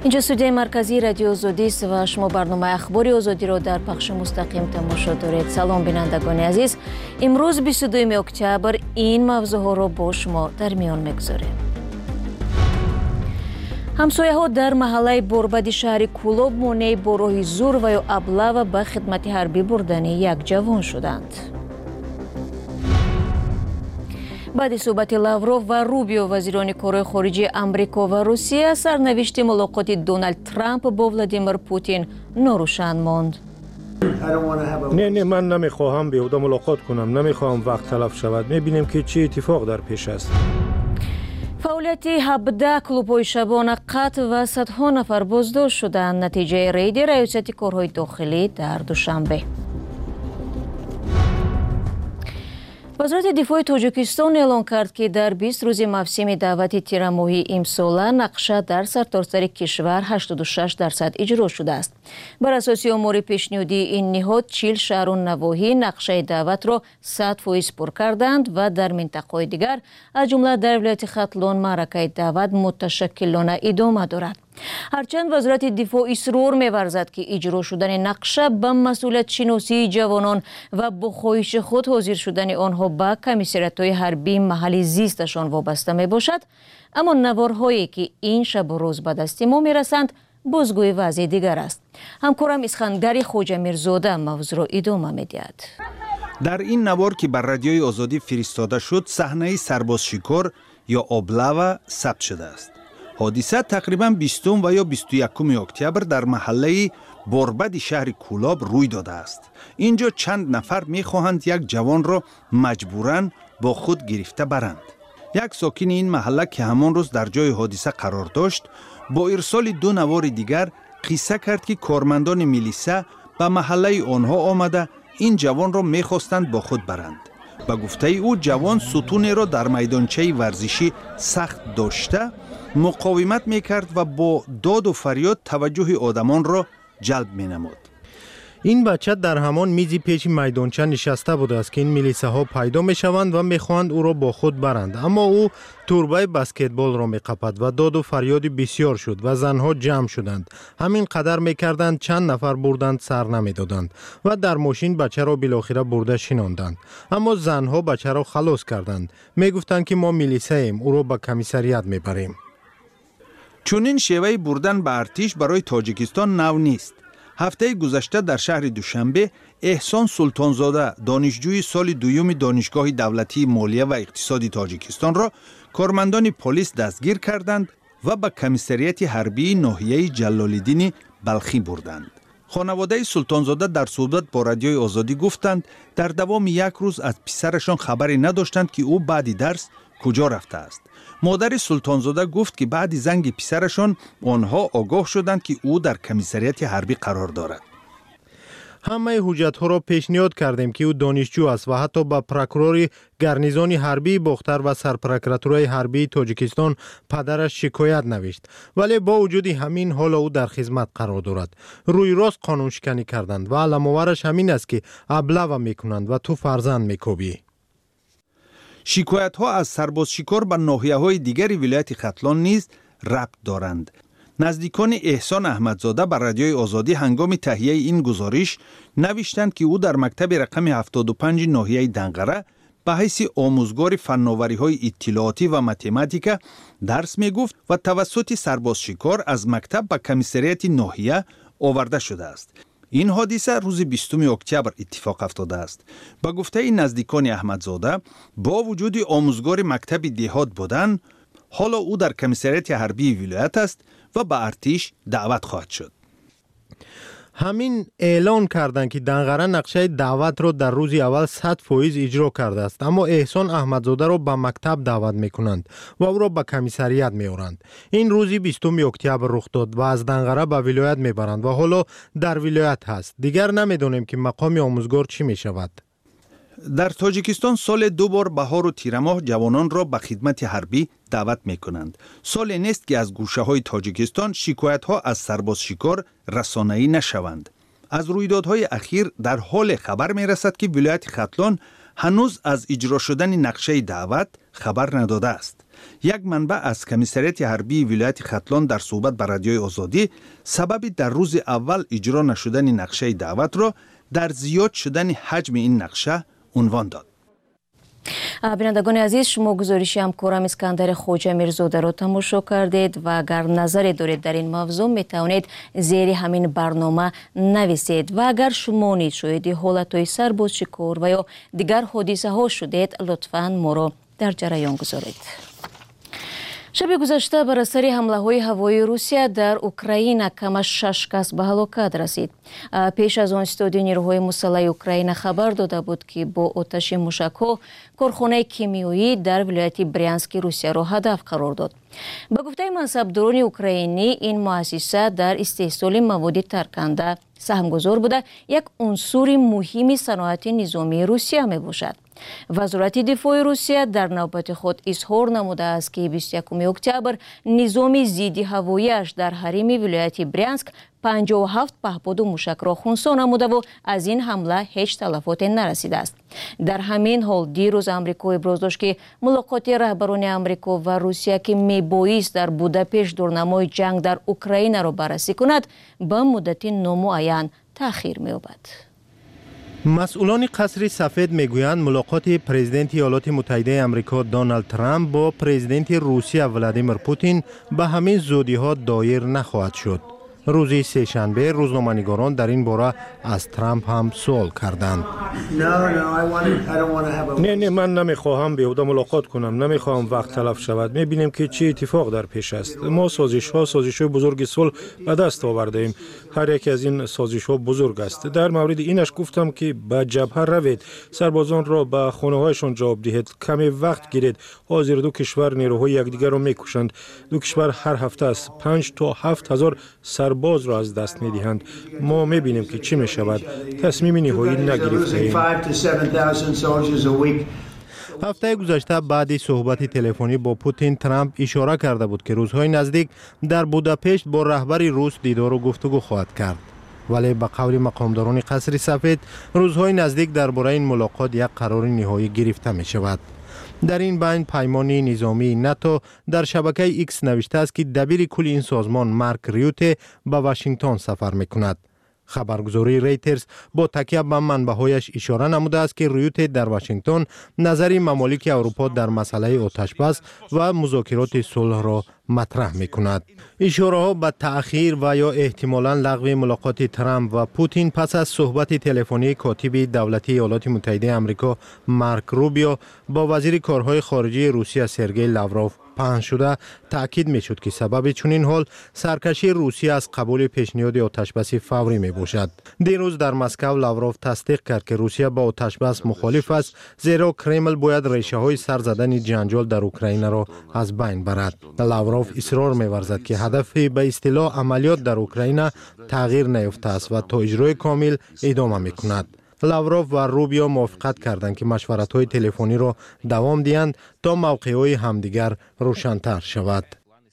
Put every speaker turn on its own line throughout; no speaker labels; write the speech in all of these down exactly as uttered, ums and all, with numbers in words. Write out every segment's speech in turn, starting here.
اینجا استودیوی مرکزی رادیو آزادی است و شما برنامه اخباری آزادی را در پخش مستقیم تماشا دارید. سلام بینندگان عزیز. امروز بیست و دوم اکتبر این موضوع را با شما در میان میگذاریم. ҳамсояҳо дар маҳаллаи борбади шаҳри Кӯлоб монеъ бо роҳи зӯр ва ё аблава ба хидмати ҳарбӣ бурдани як ҷавон шуданд. баъди суҳбати Лавров ва Рубио, вазирони корҳои хориҷии Амрико ва Русия, сарнавишти мулоқоти Дональд Трамп бо Владимир Путин норӯшан монд.
не не ман намехоҳам беҳуда мулоқот кунам, намехоҳам вақт талаф шавад. мебинем ки чӣ иттифоқ дар пеш аст.
фаъолияти ҳабдаҳ клубҳои шабона қатъ ва садҳо нафар боздошт шуданд натиҷаи рейди раёсати корҳои дохилӣ дар душанбе. вазорати дифои Тоҷикистон эълон кард, ки дар бист рӯзи мавсими даъвати тирамоҳии имсола нақша дар сартосари кишвар ҳаштоду шаш дарсад иҷро шудааст. бар асоси омори пешниҳодии ин ниҳод чил шаҳру навоҳӣ нақшаи даъватро сад фоиз пур карданд ва дар минтақаҳои дигар, аз ҷумла дар вилояти Хатлон, маъракаи даъват муташаккилона идома дорад. ҳарчанд вазорати дифоъ исрор меварзад, ки иҷро шудани нақша ба масъулиятшиносии ҷавонон ва бо хоҳиши худ ҳозир шудани онҳо ба комиссариятҳои ҳарбии маҳалли зисташон вобаста мебошад, аммо наворҳое, ки ин шабу рӯз ба дасти мо мерасанд, бозгӯи вазъи дигар аст. ҳамкорам Исхангари Хоҷамирзода мавзӯъро идома медиҳад.
дар ин навор, ки бар радиои Озодӣ фиристода шуд, саҳнаи сарбозшикор ё облава сабт шудааст. ҳодиса тақрибан бистум ва ё бисту якуми октябр дар маҳаллаи борбади шаҳри Кӯлоб рӯй додааст. инҷо чанд нафар мехоҳанд як ҷавонро маҷбуран бо худ гирифта баранд. як сокини ин маҳалла, ки ҳамон рӯз дар ҷои ҳодиса қарор дошт, бо ирсоли ду навори дигар қисса кард, ки кормандони милиса ба маҳаллаи онҳо омада ин ҷавонро мехостанд бо худ баранд. ба гуфтаи ӯ, ҷавон сутунеро дар майдончаи варзишӣ сахт дошта муқовимат мекард ва бо доду фарёд таваҷҷӯҳи одамонро ҷалб менамуд.
ин бача дар ҳамон мизи пеши майдонча нишаста будааст, ки ин милисаҳо пайдо мешаванд ва мехоҳанд ӯро бо худ баранд, аммо ӯ турбаи баскетболро меқапад ва доду фарёди бисёр шуд ва занҳо ҷамъ шуданд. ҳамин қадар мекарданд, чанд нафар бурданд, сар намедоданд ва дар мошин бачаро билохира бурда шинонданд. аммо занҳо бачаро халос карданд. мегуфтанд, ки мо милисаем, ӯро ба комиссарият мебарем.
чунин шеваи бурдан ба артиш барои Тоҷикистон нав нест. ҳафтаи гузашта дар шаҳри Душанбе Эҳсон Султонзода, донишҷӯи соли дуюми донишгоҳи давлатии молия ва иқтисоди Тоҷикистонро кормандони полис дастгир карданд ва ба комиссарияти ҳарбии ноҳияи Ҷалолиддини Балхӣ бурданд. хонаводаи Султонзода дар суҳбат бо радиои Озодӣ гуфтанд, дар давоми як рӯз аз писарашон хабаре надоштанд, ки ӯ баъди дарс куҷо рафтааст. модари Султонзода гуфт, ки баъди занги писарашон онҳо огоҳ шуданд, ки ӯ дар комиссарияти ҳарбӣ қарор дорад.
ҳамаи ҳуҷҷатҳоро пешниҳод кардем, ки ӯ донишҷӯ аст ва ҳатто ба прокурори гарнизони ҳарбии Бохтар ва сарпрокуратураи ҳарбии Тоҷикистон падараш шикоят навишт. вале бо вуҷуди ҳамин ҳоло ӯ дар хизмат қарор дорад. рӯйрост қонуншиканӣ карданд ва аламовараш ҳамин аст, ки аблава мекунанд ва ту фарзанд мекобӣ.
шикоятҳо аз сарбозшикор ба ноҳияҳои дигари вилояти Хатлон низ рабт доранд. наздикони Эҳсон Аҳмадзода ба радиои Озодӣ ҳангоми таҳияи ин гузориш навиштанд, ки ӯ дар мактаби рақами ҳафтоду панҷи ноҳияи Данғара ба ҳайси омӯзгори фанновариҳои иттилоотӣ ва математика дарс мегуфт ва тавассути сарбозшикор аз мактаб ба комиссарияти ноҳия оварда шудааст. ин ҳодиса рӯзи бистуми октябр иттифоқ афтодааст. ба гуфтаи наздикони Аҳмадзода, бо вуҷуди омӯзгори мактаби деҳот будан, ҳоло ӯ дар комиссарияти ҳарбии вилоят аст ва ба артиш даъват хоҳад шуд.
ҳамин эълон карданд, ки Данғара нақшаи даъватро дар рӯзи аввал сад фоиз иҷро кардааст, аммо Эҳсон Аҳмадзодаро ба мактаб даъват мекунанд ва ӯро ба комиссарият меоранд. ин рӯзи бистуми октябр рух дод ва аз Данғара ба вилоят мебаранд ва ҳоло дар вилоят ҳаст. дигар намедонем, ки мақоми омӯзгор чӣ мешавад.
дар Тоҷикистон соле ду бор баҳору тирамоҳ ҷавононро ба хидмати ҳарбӣ даъват мекунанд. соле нест, ки аз гӯшаҳои Тоҷикистон шикоятҳо аз сарбозшикор расонаӣ нашаванд. аз рӯйдодҳои ахир дар ҳоле хабар мерасад, ки вилояти Хатлон ҳанӯз аз иҷро шудани нақшаи даъват хабар надодааст. یک منبع از کمیسریت حربی ولایت ختلان در صحبت با رادیوی آزادی سبب در روز اول اجرا نشدن نقشه دعوت را در زیاد شدن حجم این نقشه عنوان داد.
بینندگان عزیز، شما گزارش همکارم اسکندر خوجه میرزاده را تماشا کردید و اگر نظری دارید در این موضوع می توانید زیر همین برنامه نویسید و اگر شما نیز شاهد حالتهای سربازشکار و یا دیگر حادثه ها شدید لطفاً ما را در جریان گذارید. شب گذشته بر اثر حمله های هوایی روسیه در اوکراین کم از شش کس به هلاکت رسید. پیش از آن استادی نیروهای مسلح اوکراین خبر داده بود که با آتش موشک‌ها کارخانه کیمیایی در ولایت برینسک روسیه را هدف قرار داد. به گفته منصبداران اوکراینی این مؤسسه در استحصال مواد ترکنده سهمگذار بوده یک عنصر مهم صنعت نظامی روسیه می باشد. وزارت دفاع روسیه در نوبت خود اظهار نموده است که بیست و یکم اکتبر نظام ضد هوایی‌اش در حریم ولایت برینسک پنجاه و هفت پهپاد و موشک را خنثی نموده و از این حمله هیچ تلفات نرسیده است. در همین حال دیروز آمریکا ابراز داشت که ملاقات رهبران آمریکا و روسیه که میبایست در بوداپشت دورنمای جنگ در اوکراین را بررسی کند به مدت نامعین تأخیر می‌یابد.
مسئولان قصر سفید میگویند ملاقات پرزیدنت ایالات متحده آمریکا دونالد ترامپ با پرزیدنت روسیه ولادیمیر پوتین به همین زودی ها دایر نخواهد شد. روز سه‌شنبه روزنامه‌نگاران در این باره از ترامپ هم سوال کردند.
نه نه من نمیخواهم بیهوده ملاقات کنم، نمیخواهم وقت تلف شود. میبینیم که چه اتفاق در پیش است. ما سازش ها سازش های بزرگ صلح به دست آورده ایم. هر یک از این سازش ها بزرگ است. در مورد اینش گفتم که به جبهه روید، سربازان را به خانه هایشان جواب دهید، کمی وقت گیرید. حاضر دو کشور نیروهای یکدیگر را میکشند. دو کشور هر هفته از پنج تا هفت هزار سرباز را از دست میدهند. ما میبینیم که چی میشود. تصمیم نهایی نگرفته ایم.
هفته گذشته بعد صحبت تلفنی با پوتین ترامپ اشاره کرده بود که روزهای نزدیک در بوداپشت با رهبر روس دیدار و گفتگو خواهد کرد. ولی به قول مقامداران قصر سفید روزهای نزدیک درباره این ملاقات یک قرار نهایی گرفته می شود. در این بین پیمان نظامی ناتو در شبکه ایکس نوشته است که دبیر کل این سازمان مارک ریوته به واشنگتن سفر می کند. خبرگزاری ریترز با تکیه به منبع‌هایش اشاره نموده است که ریوت در واشنگتن نظر ممالک اروپا در مسئله آتش‌بس و مذاکرات صلح را مطرح می‌کند. اشاره‌ها به تأخیر و یا احتمالاً لغو ملاقات ترامپ و پوتین پس از صحبت تلفنی کاتب دولتی ایالات متحده آمریکا مارک روبیو با وزیر کارهای خارجه روسیه سرگئی لاوروف پخش شده تاکید می‌شد که سبب چنین حال سرکشی روسیه از قبول پیشنهاد آتش‌بس فوری می‌باشد. دیروز در مسکو لاوروف تصدیق کرد که روسیه با آتش‌بس مخالف است، زیرا کرمل باید ریشه‌های سر زدن جنجال در اوکراین را از بین برد. لاوروف اصرار می‌ورزد که هدف به اصطلاح عملیات در اوکراین تغییر نیافته است و تا اجرای کامل ادامه می‌کند. لاوروف و روبیو موافقت کردند که مشورت‌های تلفنی را دوام دهند تا موقع‌های همدیگر روشن‌تر شود.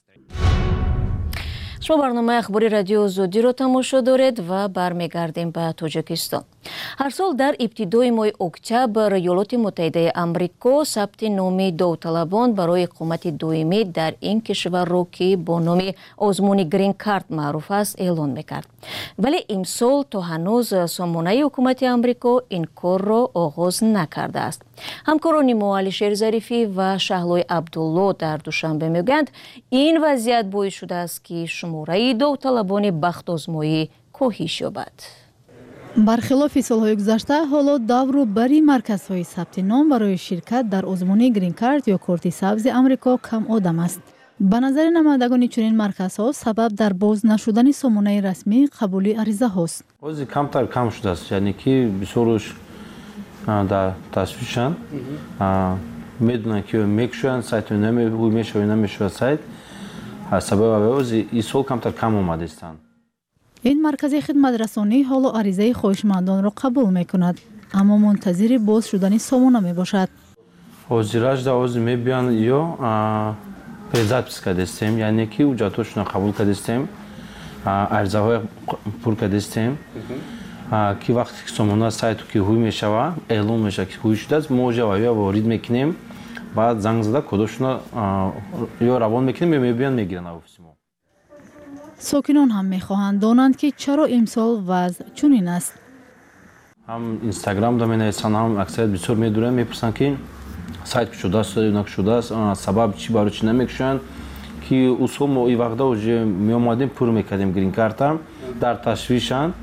شما برنامه اخباری رادیو آزادی را تماشا دارید و برمیگردیم به تاجیکستان. هر سال در ابتدای ماه اکتبر ایالات متحده آمریکا ثبت نام داوطلبان برای اقامت دائمی در این کشور را که با نام آزمون گرین کارت معروف است اعلان میکرد. ولی امسال تا هنوز سامانه حکومت آمریکا این کار را آغاز نکرده است. همکاران ما علیشیر ظریفی و شهلای عبدالله در دوشنبه میگویند این وضعیت باعث شده است که شماره داوطلبان بخت آزمایی کاهش یابد.
برخلاف سالهای گذشته حالا دور بری مرکزهای ثبت نام برای شرکت در آزمون گرین کارت یا کارت سبز آمریکا کم آدم است. به نظر نمایندگان چنین مرکزها سبب در باز نشدن سامانه رسمی قبول عریضه هاست.
بازی کمتر کم شده است، یعنی که بسیارش در تصویرشان میدونن که میکشون سایت نمیشه میشه نمیشه سایت سبب بازی این سال کمتر کم اومده استند.
این مرکز خدمت رسانی حالا عریضه خواهشمندان را قبول میکند، اما منتظر باز شدن سامانه می باشد.
حاضراش در حاضر می بیان یا پریزات پس کردستیم، یعنی که اوجاتوشون قبول کردستیم، عرضه های پر کردستیم که وقتی سامانه سایت که هوی میشه و اعلام میشه که هوی شده است موجه و یا وارد میکنیم بعد زنگ زده کدوشون یا روان میکنیم یا میبینن میگیرن آفیس ما.
ساکنان هم میخواهند دانند که چرا امسال وضع چنین است.
هم اینستاگرام دا مینویسن، هم اکثریت بسیار میدونن، میپرسن که سایت شده است یا نشده است، سبب چی برای چی نمیکشن که اصول ما این وقتا اوجه می اومدیم پر میکردیم گرین کارت در تشویشن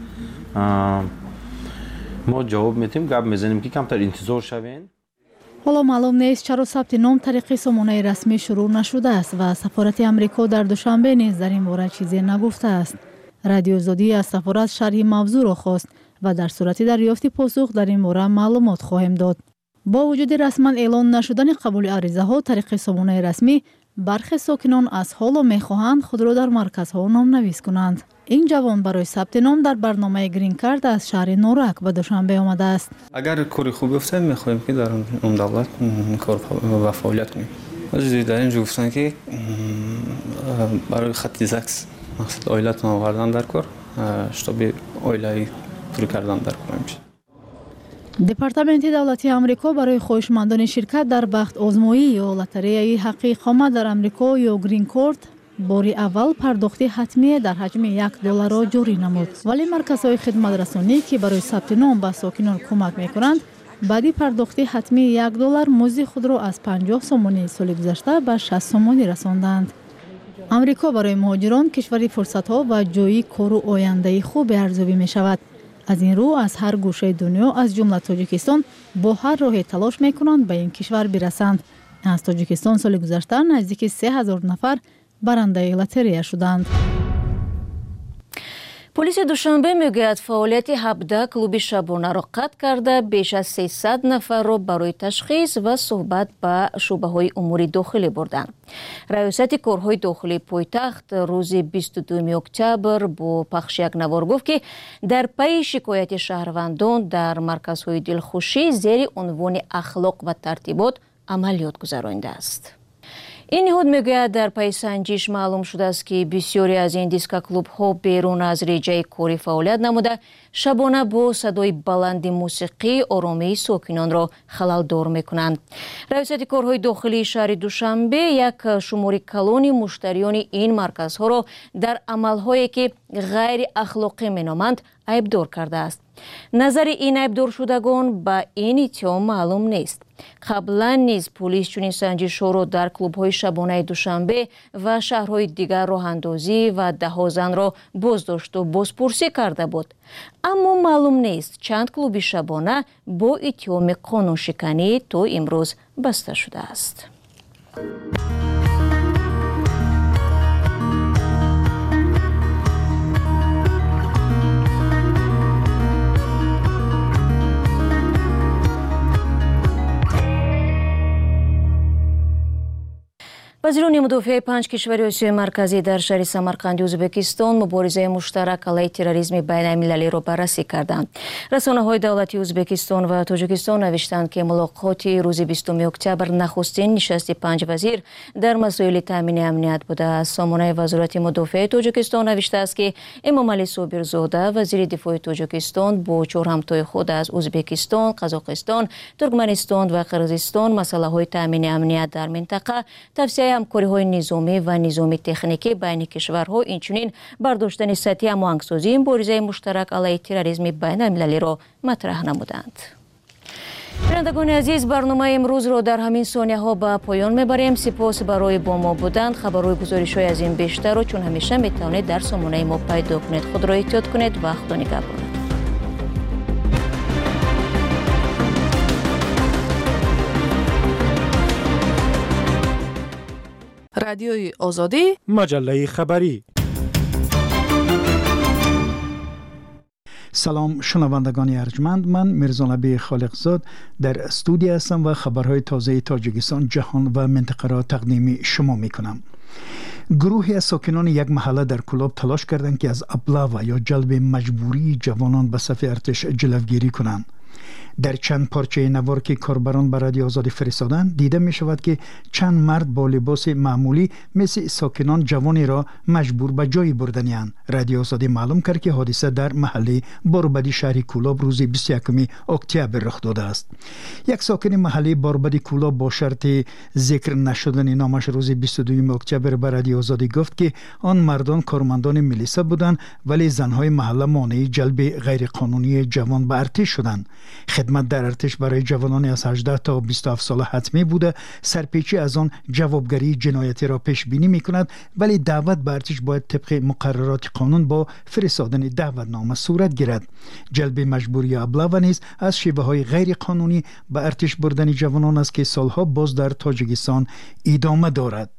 ما جواب میدیم، گپ میزنیم که کمتر انتظار شوین.
حالا معلوم نیست چرا ثبت نام طریق سامانه رسمی شروع نشده است و سفارت امریکا در دوشنبه نیز در این باره چیزی نگفته است. رادیو آزادی از سفارت شرح موضوع را خواست و در صورت دریافت پاسخ در این باره معلومات خواهیم داد. با وجود رسما اعلان نشدن قبول عریضه ها طریق سامانه رسمی، برخی ساکنان از حالا میخواهند خود را در مرکزها نامنویس کنند. این جوان برای ثبت نام در برنامه گرین کارت از شهر نورک به دوشنبه آمده است.
اگر کاری خوبی افتاد میخوایم که در اون دولت کار و فعالیت کنیم. از در اینجا گفتن که برای خط زکس مقصد آیلت آوردن در کار شتاب آیلای پور کردن در کار میشه.
دپارتمنت دولتی آمریکا برای خواهشمندان شرکت در بخت آزمایی یا لاتاری حق اقامت در آمریکا یا گرین کارت باری اول پرداخت حتمی در حجم یک دلار را جاری نمود، ولی مرکزهای خدمت رسانی که برای ثبت نام به ساکنان کمک میکنند بعدی پرداخت حتمی یک دلار مزد خود را از پنجاه سومانی سال گذشته به شصت سومانی رساندند. آمریکا برای مهاجران کشوری فرصت‌ها و جایی کار و آینده خوب ارزیابی می‌شود. از این رو از هر گوشه دنیا از جمله تاجیکستان با هر راهی تلاش می‌کنند به این کشور برسند. از تاجیکستان سال گذشته نزدیک سه هزار نفر برنده لاتاری شدند.
پلیس دوشنبه میگوید فعالیت هفده کلوب شبانه را قطع کرده بیش از سیصد نفر را برای تشخیص و صحبت به شعبه‌های امور داخلی بردند. ریاست کارهای داخلی پایتخت روز بیست و دوم اکتبر با پخش یک نوار گفت که در پی شکایت شهروندان در مرکزهای دلخوشی زیر عنوان اخلاق و ترتیبات عملیات گذرانده است. این نهاد میگوید در پی سنجش معلوم شده است که بسیاری از این دیسکو کلوب ها بیرون از ریجه کاری فعالیت نموده شبانه با صدای بلند موسیقی آرامی ساکنان را خلل دار میکنند. ریاست کارهای داخلی شهر دوشنبه یک شماری کلون مشتریان این مرکزها را در عملهایی که غیر اخلاقی مینامند عیبدار کرده است. نظر این عیبدار شدگان به این اتهام معلوم نیست. قبلا نیز پلیس چنین سنجش‌ها را در کلوب‌های شبانه دوشنبه و شهرهای دیگر راه اندازی و ده زن را بازداشت و بازپرسی کرده بود. اما معلوم نیست چند کلوب شبانه با اتهام قانون شکنی تا امروز بسته شده است. وزیران مدافع پنج کشور آسیای مرکزی در شهر سمرقند ازبکستان مبارزه مشترک علیه تروریسم بین المللی را بررسی کردند. رسانه‌های دولتی ازبکستان و تاجیکستان نوشتند که ملاقات روز بیستم اکتبر نخستین نشست پنج وزیر در مسائل تامین امنیت بوده است. سامانه وزارت مدافع تاجیکستان نوشته است که امامعلی صابرزاده وزیر دفاع تاجیکستان با چهار همتای خود از ازبکستان، قزاقستان، ترکمنستان و قرقیزستان مسائل تامین امنیت در منطقه توسعه همکاری‌های نظامی و نظامی تکنیکی بین کشورها اینچنین برداشتن سطحی هماهنگسازی مبارزه مشترک علیه تروریسم بین المللی را مطرح نمودند. بینندگان عزیز، برنامه امروز را در همین ثانیه ها به پایان میبریم. سپاس برای با ما بودند. خبرهای گزارش‌های از این بیشتر را چون همیشه میتوانید در سامانه ما پیدا کنید. خود را احتیاط کنید و خدا نگهدار.
رادیوی آزادی،
مجله خبری.
سلام شنوندگان ارجمند، من میرزا نبی خالقزاد در استودیو هستم و خبرهای تازه تاجیکستان، جهان و منطقه را تقدیم شما میکنم. گروهی از ساکنان یک محله در کلاب تلاش کردند که از ابلاغ یا جلب مجبوری جوانان به صف ارتش جلوگیری کنند. در چند پارچه نوار که کاربران به رادیو آزادی فرستادند دیده می شود که چند مرد با لباس معمولی مثل ساکنان جوانی را مجبور به جایی بردنیان. رادیو آزادی معلوم کرد که حادثه در محله باربدی شهر کولاب روز بیست و یکم اکتبر رخ داده است. یک ساکن محله باربدی کولاب با شرط ذکر نشدن نامش روز بیست و دوم اکتبر به رادیو آزادی گفت که آن مردان کارمندان میلیسا بودند ولی زنهای محله مانع جلب غیرقانونی جوان به ارتش شدند. خدمت در ارتش برای جوانان از هجده تا بیست و هفت ساله حتمی بوده. سرپیچی از آن جوابگری جنایتی را پیش بینی می کند ولی دعوت به ارتش باید طبق مقررات قانون با فرستادن دعوتنامه صورت گیرد. جلب مجبوری ابلاغ نیز از شیوه های غیر قانونی به ارتش بردن جوانان است که سالها باز در تاجیکستان ادامه دارد.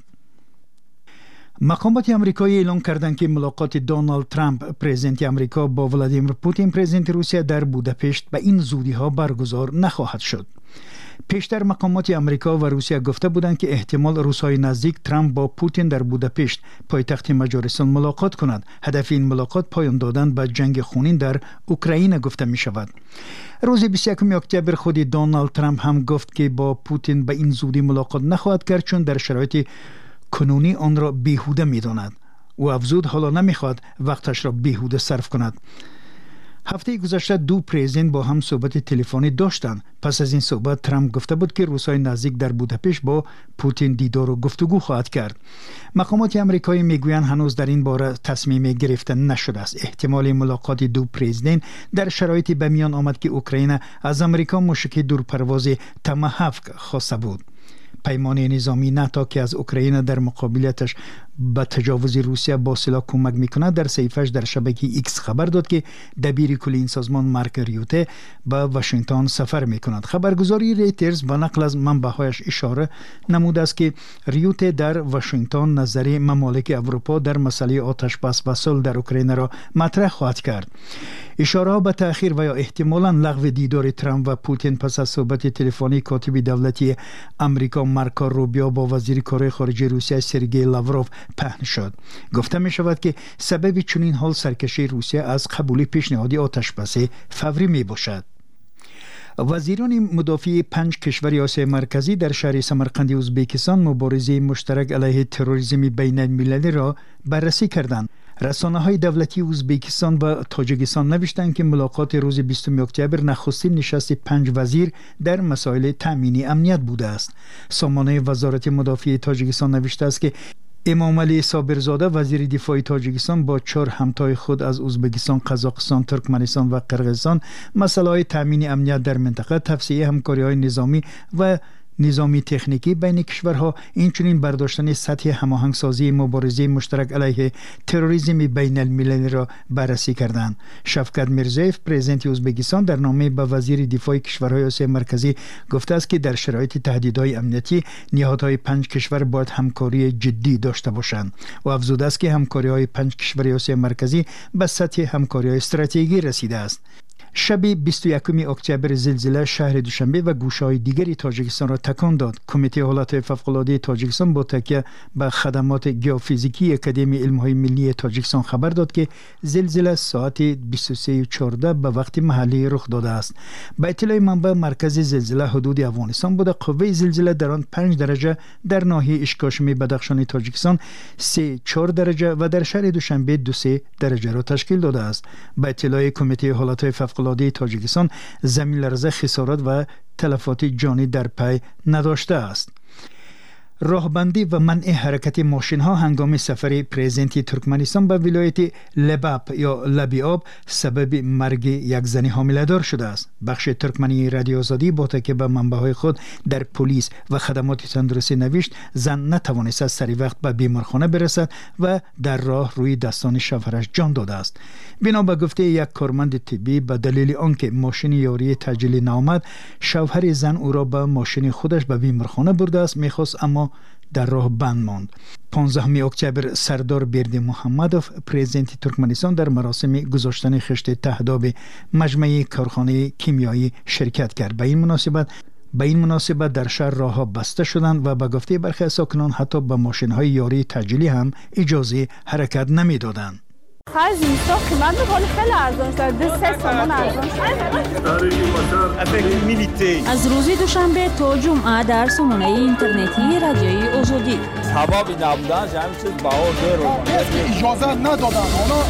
مقامات امریکایی اعلام کردند که ملاقات دونالد ترامپ پرزیدنت امریکا با ولادیمیر پوتین پرزیدنت روسیه در بوداپشت به این زودی ها برگزار نخواهد شد. پیشتر مقامات امریکا و روسیه گفته بودند که احتمال روزهای نزدیک ترامپ با پوتین در بوداپشت پایتخت مجارستان ملاقات کند. هدف این ملاقات پایان دادن به جنگ خونین در اوکراین گفته می شود. روز بیست و یکم اکتبر خود دونالد ترامپ هم گفت که با پوتین به این زودی ملاقات نخواهد کرد چون در شرایط کنونی آن را بیهوده می داند. او افزود حالا نمیخواد وقتش را بیهوده صرف کند. هفته گذشته دو پرزیدنت با هم صحبت تلفنی داشتند. پس از این صحبت ترامپ گفته بود که روزهای نزدیک در بوداپشت با پوتین دیدار و گفتگو خواهد کرد. مقامات آمریکایی میگویند هنوز در این باره تصمیم گرفته نشده است. احتمال ملاقات دو پرزیدنت در شرایطی به میان آمد که اوکراین از امریکا موشک دورپرواز تاماهاوک خواسته بود. پیمان نظامی ناتو که از اوکراین در مقابلتش به تجاوز روسیه با سلاح کمک میکند در صحیفه‌اش در شبکه ایکس خبر داد که دبیر کل این سازمان مارک ریوته به واشنگتن سفر میکند. خبرگزاری ریترز با نقل از منبع‌هایش اشاره نموده است که ریوته در واشنگتن نظر ممالک اروپا در مسئله آتش بس و صلح در اوکراین را مطرح خواهد کرد. اشاره به تأخیر و یا احتمالاً لغو دیدار ترامپ و پوتین پس از صحبت تلفنی کاتب دولتی امریکا مارکو روبیو با وزیر کار خارجه روسیه سرگئی لاوروف پهن شد. گفته می شود که سبب چنین حال سرکشی روسیه از قبول پیشنهاد آتشبس فوری می باشد. وزیران مدافع پنج کشور آسیای مرکزی در شهر سمرقند ازبکستان مبارزه مشترک علیه تروریسم بین المللی را بررسی کردند. رسانه های دولتی ازبکستان و تاجیکستان نوشتند که ملاقات روز بیستم اکتبر نخستین نشست پنج وزیر در مسائل تامین امنیت بوده است. سامانه وزارت مدافع تاجیکستان نوشته است که امام علی صابرزاده وزیر دفاع تاجیکستان با چهار همتای خود از ازبکستان، قزاقستان، ترکمنستان و قرقیزستان مسائل تامین امنیت در منطقه، توسعه همکاری‌های نظامی و نظامی تکنیکی بین کشورها، اینچنین برداشتن سطح هماهنگسازی مبارزه مشترک علیه تروریسم بین المللی را بررسی کردند. شفقت میرزیف پرزیدنت ازبکستان در نامه به وزیر دفاع کشورهای آسیای مرکزی گفته است که در شرایط تهدیدهای امنیتی نهادهای پنج کشور باید همکاری جدی داشته باشند و افزوده است که همکاری‌های پنج کشور آسیای مرکزی به سطح همکاری‌های استراتژیکی رسیده است. شب بیست و یکم اکتبر زلزله شهر دوشنبه و گوشه‌های دیگری تاجیکستان را تکان داد. کمیته حالات فوق‌العاده تاجیکستان با تکیه به خدمات گئوفیزیکی اکادمی علم‌های ملی تاجیکستان خبر داد که زلزله ساعت بیست و سه و چهارده به وقت محلی رخ داده است. به اطلاع منبع مرکز زلزله حدود افغانستان بوده. قوه زلزله در آن پنج درجه در ناحیه اشکاشمی بدخشان تاجیکستان، سه چهار درجه و در شهر دوشنبه دو سه درجه را تشکیل داده است. به اطلاع کمیته حالات فوق‌العاده تاجیکستان زمین لرزه خسارات و تلفات جانی در پی نداشته است. راهبندی و منع حرکت ماشین ها هنگام سفر پرزیدنت ترکمنستان به ولایت لباب یا لبیاب سبب مرگ یک زن حامله دار شده است. بخش ترکمنی رادیو آزادی با تکیه به منبع های خود در پلیس و خدمات تندرستی نوشت زن نتوانست سری وقت به بیمارخانه برسد و در راه روی دستان شوهرش جان داده است. بنا به گفته یک کارمند طبی به دلیل آنکه ماشین یاری تعجیلی نآمد، شوهر زن او را به ماشین خودش به بیمارخانه برده است میخواست اما در راه بند ماند. پانزدهم اکتبر سردار بیردی محمدوف پرزیدنت ترکمنستان در مراسم گذاشتن خشت تهداب مجمع کارخانه کیمیایی شرکت کرد. به این مناسبت به این مناسبت در شهر راه‌ها بسته شدند و به گفته برخی ساکنان حتی به ماشین‌های یاری تعجیلی هم اجازه حرکت نمی‌دادند.
خرج زمستان قیمت ولی خیلی ارزان شده. دو سه تومان ارزان شده.
از روز دوشنبه تا جمعه در سامانه اینترنتی رادیوی آزادی.
سبب نبودن همین چیز بهار زیر
اجازه ندادن.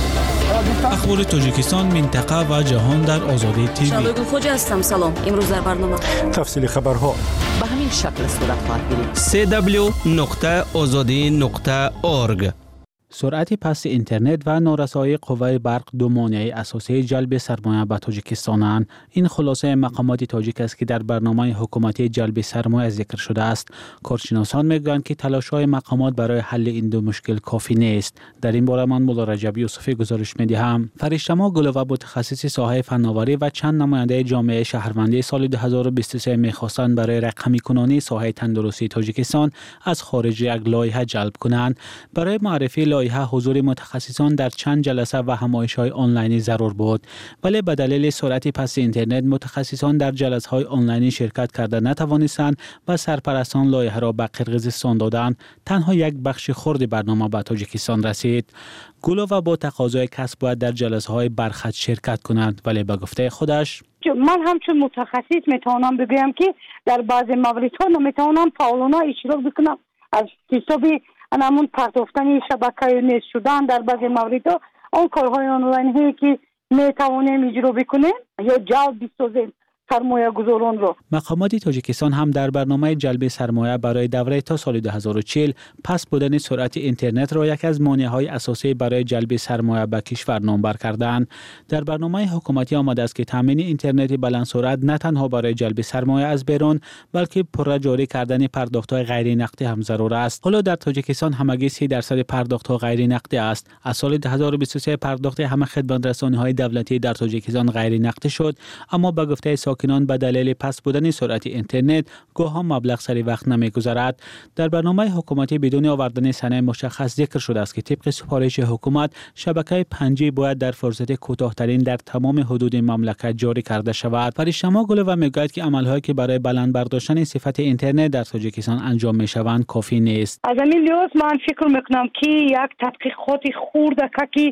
اخبار تاجیکستان، منطقه و جهان در آزادی تیوی.
شادو خوجا هستم. سلام. امروز در برنامه
تفصیل خبرها
به همین شکل صورت خواهد گرفت.
سی دبلیو نقطه آزادی نقطه اورگ.
سرعت پست اینترنت و نارسایی قوه برق دو مانع اساسی جلب سرمایه به تاجیکستانند. این خلاصه مقامات تاجیک است که در برنامه حکومتی جلب سرمایه ذکر شده است. کارشناسان میگویند که تلاش‌های مقامات برای حل این دو مشکل کافی نیست. در این باره من مولا رجب یوسفی گزارش می‌دهم. فرشته‌ما گلوه متخصص ساحه فناوری و چند نماینده جامعه شهروندی سال دو هزار و بیست و سه می‌خواستند برای رقمی کنانی ساحه تندرستی تاجیکستان از خارج یک لایحه جلب کنند. برای معرفی لایحه حضور متخصصان در چند جلسه و همایش‌های آنلاینی ضرور بود، ولی به دلیل سرعت پست اینترنت متخصصان در جلسه‌های آنلاینی شرکت کرده نتوانستند و سرپرستان لایحه را به قرقیزستان دادند. تنها یک بخش خرد برنامه به تاجیکستان رسید. گلووا با تقاضای کسب باید در جلسه‌های برخط شرکت کنند، ولی به گفته خودش
من همچون متخصص میتونم بگویم که در بعضی موردها نمیتونم فعالانه اشتراک بکنم از حساب همون پرداختن شبکه نیست شدن. در بعضی موردها آن کارهای آنلاینی که میتوانیم اجرا بکنیم یا جلب بسازیم سرمایه گذاران رو.
مقامات تاجیکستان هم در برنامه جلب سرمایه برای دوره تا سال دو هزار و چهل پس بودن سرعت اینترنت را یک از مانع‌های اساسی برای جلب سرمایه به کشور نامبر کردند. در برنامه حکومتی آمده است که تامین اینترنت بلند سرعت نه تنها برای جلب سرمایه از بیرون بلکه پرره جاری کردن پرداخت‌های غیر نقدی هم ضرور است. حالا در تاجیکستان همگی سی درصد پرداخت‌ها غیر نقدی است. از سال دو هزار و بیست و سه پرداخت همه خدمات‌رسانی‌های دولتی در تاجیکستان غیر نقدی شد، اما به گفته ساکنان به دلیل پس بودن سرعت اینترنت گاه مبلغ سری وقت نمیگذرد. در برنامه حکومتی بدون آوردن سنه مشخص ذکر شده است که طبق سفارش حکومت شبکه پنج جی باید در فرصت کوتاه‌ترین در تمام حدود مملکت جاری کرده شود. فرشته‌ما گلووا میگوید که عمل‌هایی که برای بلند برداشتن صفت اینترنت در تاجیکستان انجام می‌شوند کافی نیست.
از همین لحاظ من فکر می‌کنم که یک تحقیقات خرد که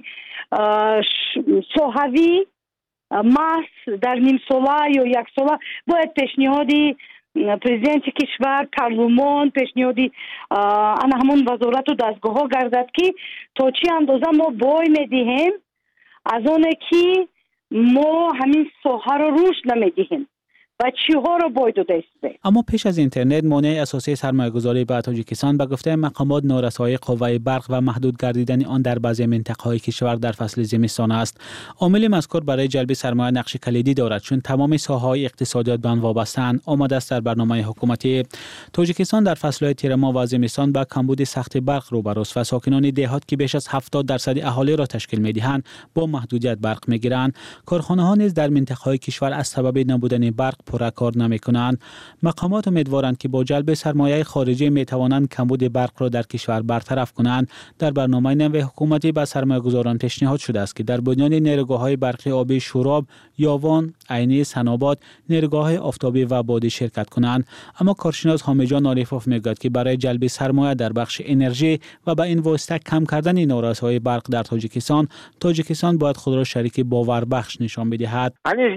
صحوی محض در نیم ساله یا یک ساله باید پیشنهادی پرزیدنت کشور، پارلمان، پیشنهادی آن همون وزارت و دستگاه ها گردد که تا چی اندازه ما بای میدهیم از آنه که ما همین ساحه رو رشد نمیدهیم و چیها رو باید دسته.
اما پیش از اینترنت مانع اساسی سرمایه‌گذاری به تاجیکستان به گفته مقامات نارسایی قوه برق و محدود گردیدن آن در بعضی منطقه‌های کشور در فصل زمستان است. عامل مذکور برای جلب سرمایه نقش کلیدی دارد چون تمام ساحه‌های اقتصادیات به آن وابسته‌اند. آمده است در برنامه حکومتی تاجیکستان در فصل‌های تیر ماه و زمستان با کمبود سخت برق روبروست و ساکنان دهات که بیش از هفتاد درصد اهالی را تشکیل می‌دهند با محدودیت برق می‌گیرند. کارخانه‌ها نیز در منطقه‌های کشور از سبب نبودن برق پره کار نمی‌کنند. مقامات امیدوارند که با جلب سرمایه خارجی می‌توانند کمبود برق را در کشور برطرف کنند. در برنامه نو حکومتی به سرمایه‌گذاران پیشنهاد شده است که در بنیان نیروگاه‌های برقی آبی شوراب، یاوان، عینی، سناباد، نیروگاه‌های آفتابی و بادی شرکت کنند. اما کارشناس حامیجان عارفوف میگوید که برای جلب سرمایه در بخش انرژی و به این واسطه کم کردن نارسایی برق در تاجیکستان، تاجیکستان باید خود را شریک باوربخش نشان بدهد.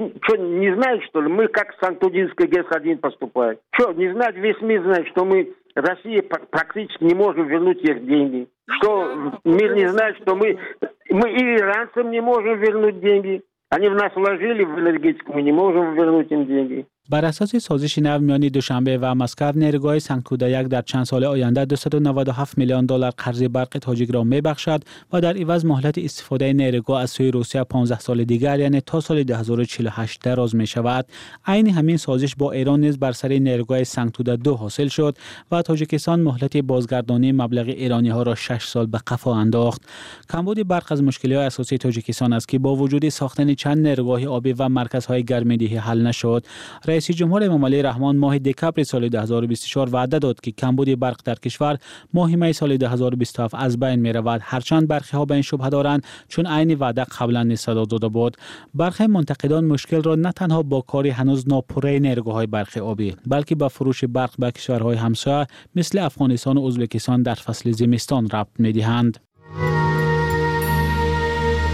Санктудинская ГЭС один поступает. Что, не знать, весь мир знает, что мы, Россия практически не можем вернуть их деньги. Что мир не знает, что мы, мы и иранцам не можем вернуть деньги. Они в нас вложили в энергетику, мы не можем вернуть им деньги.
بر اساس سازش نو میان دوشنبه و مسکو، نیروگاه سنگتوده یک در چند سال آینده دویست و نود و هفت میلیون دلار قرض برق تاجیک را میبخشد و در عوض مهلت استفاده نیروگاه از سوی روسیه پانزده سال دیگر یعنی تا سال دو هزار و چهل و هشت دراز می شود. عین همین سازش با ایران نیز بر سر نیروگاه سنگتوده دو حاصل شد و تاجیکستان مهلت بازگردانی مبلغ ایرانی ها را شش سال به قفا انداخت. کمبود برق از مشکلات اساسی تاجیکستان است که با وجود ساختن چند نیروگاه آبی و مرکزهای گرم‌دهی حل نشد. رئیس جمهور امام علی رحمان ماه دکامبر سال دو هزار و بیست و چهار وعده داد که کمبود برق در کشور ماه می سال دو هزار و بیست و هفت از بین می رود. هرچند برخی ها به این شبهه دارند چون عین وعده قبلا نصدا داده بود. برخی منتقدان مشکل را نه تنها با کار هنوز ناپوره نیروگاه‌های برق آبی بلکه با فروش برق به کشورهای همسایه مثل افغانستان و ازبکستان در فصل زمستان ربط می‌دهند.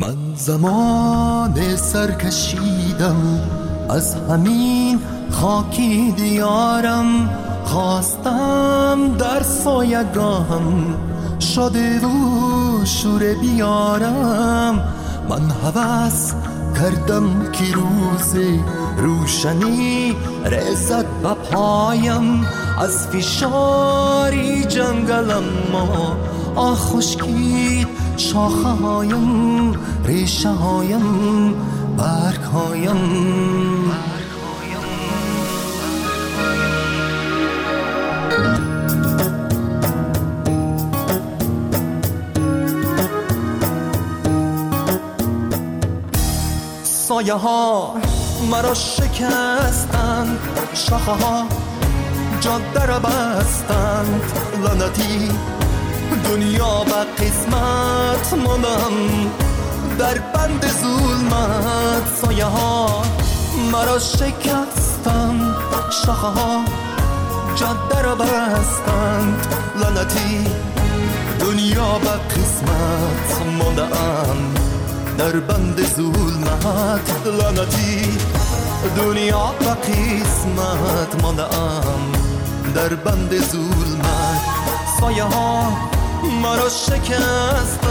من زمان سر کشیدم از همین خاکی دیارم، خواستم در سایگاهم شده و شور بیارم. من هوس کردم که روز روشنی رسد به پایم، از فشاری جنگلم ما آه خشکید شاخه هایم، ریشه هایم، برگ هایم. سایه ها مرا شکستند، شاخه ها جاده را بستند، لعنتی دنیا به قسمت ماندم در بند ظلمت. سایه ها مرا شکستند، شاخه ها جاده را بستند، لعنتی دنیا به قسمت ماندم در بند ظلمت. لعنتی دنیا به قسمت ماندم در بند ظلمت. سایه ها مرا شکستند.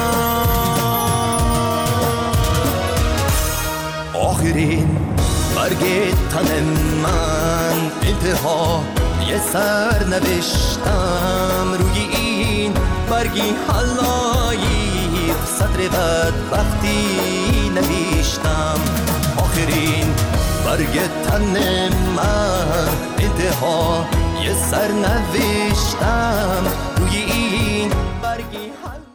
آخرین برگ تن من انتها یه سر نوشتم، روی این برگی حلایی سطر بدبختی نوشتم. آخرین برگ تن من انتها یه سر نوشتم، روی این برگی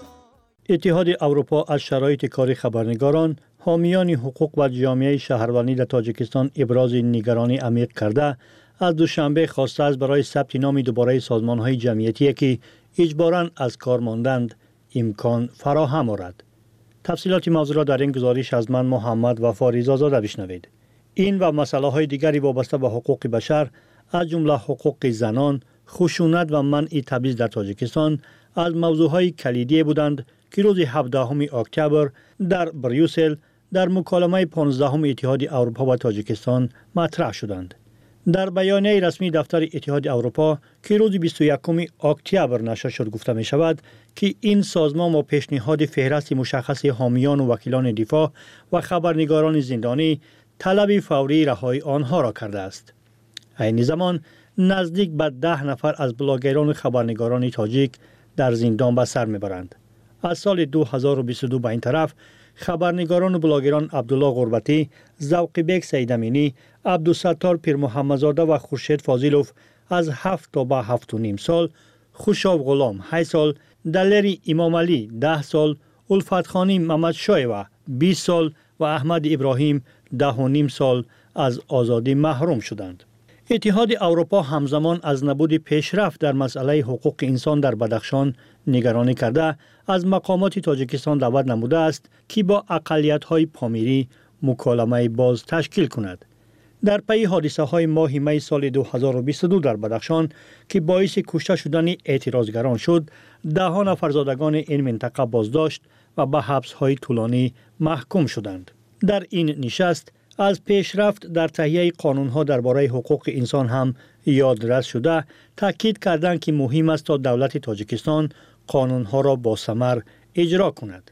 اتحاد اروپا از شرایط کار خبرنگاران، حامیان حقوق و جامعه شهروندی در تاجیکستان ابراز نگرانی عمیق کرده، از دوشنبه خواسته است برای ثبت نام دوباره سازمان‌های جمعیتی که اجباراً از کار ماندند امکان فراهم آورد. تفصیلات موضوع را در این گزارش از من محمد وفا رضازاده بشنوید. این و مسائل دیگری وابسته به حقوق بشر از جمله حقوق زنان، خشونت و منع تبعیض در تاجیکستان از موضوعهای کلیدی بودند که روز هفدهم اکتبر در بریوسل در مکالمه پانزدهم اتحاد اروپا و تاجیکستان مطرح شدند. در بیانیه رسمی دفتر اتحاد اروپا که روز بیست و یکم اکتبر نشر شد گفته می شود که این سازمان با پیشنهاد فهرست مشخص حامیان و وکیلان دفاع و خبرنگاران زندانی طلب فوری رهایی آنها را کرده است. عین زمان نزدیک به ده نفر از بلاگران و خبرنگاران تاجیک در زندان به سر میبرند. از سال دو هزار و بیست و دو به این طرف خبرنگاران و بلاگران عبدالله غربتی، ذوقی بیگ سیدامینی، عبدالستار پیر محمدزاده و خورشید فاضلوف از هفت تا به هفت و نیم سال، خوشاب غلام هشت سال، دلری امام علی ده سال، الفت خانی محمد شایوه بیست سال و احمد ابراهیم ده و نیم سال از آزادی محروم شدند. اتحاد اروپا همزمان از نبود پیشرفت در مسئله حقوق انسان در بدخشان نگرانی کرده از مقامات تاجیکستان دعوت نموده است که با اقلیت‌های پامیری مکالمه باز تشکیل کند. در پی حادثه های ماه می سال دو هزار و بیست و دو در بدخشان که باعث کشته شدن اعتراضگران شد، ده ها نفر زادگان این منطقه بازداشت و به حبس های طولانی محکوم شدند. در این نشست از پیشرفت در تهیه قانون‌ها درباره حقوق انسان هم یادرس شده، تاکید کردند که مهم است تا دولت تاجیکستان قانون‌ها را با ثمر اجرا کند.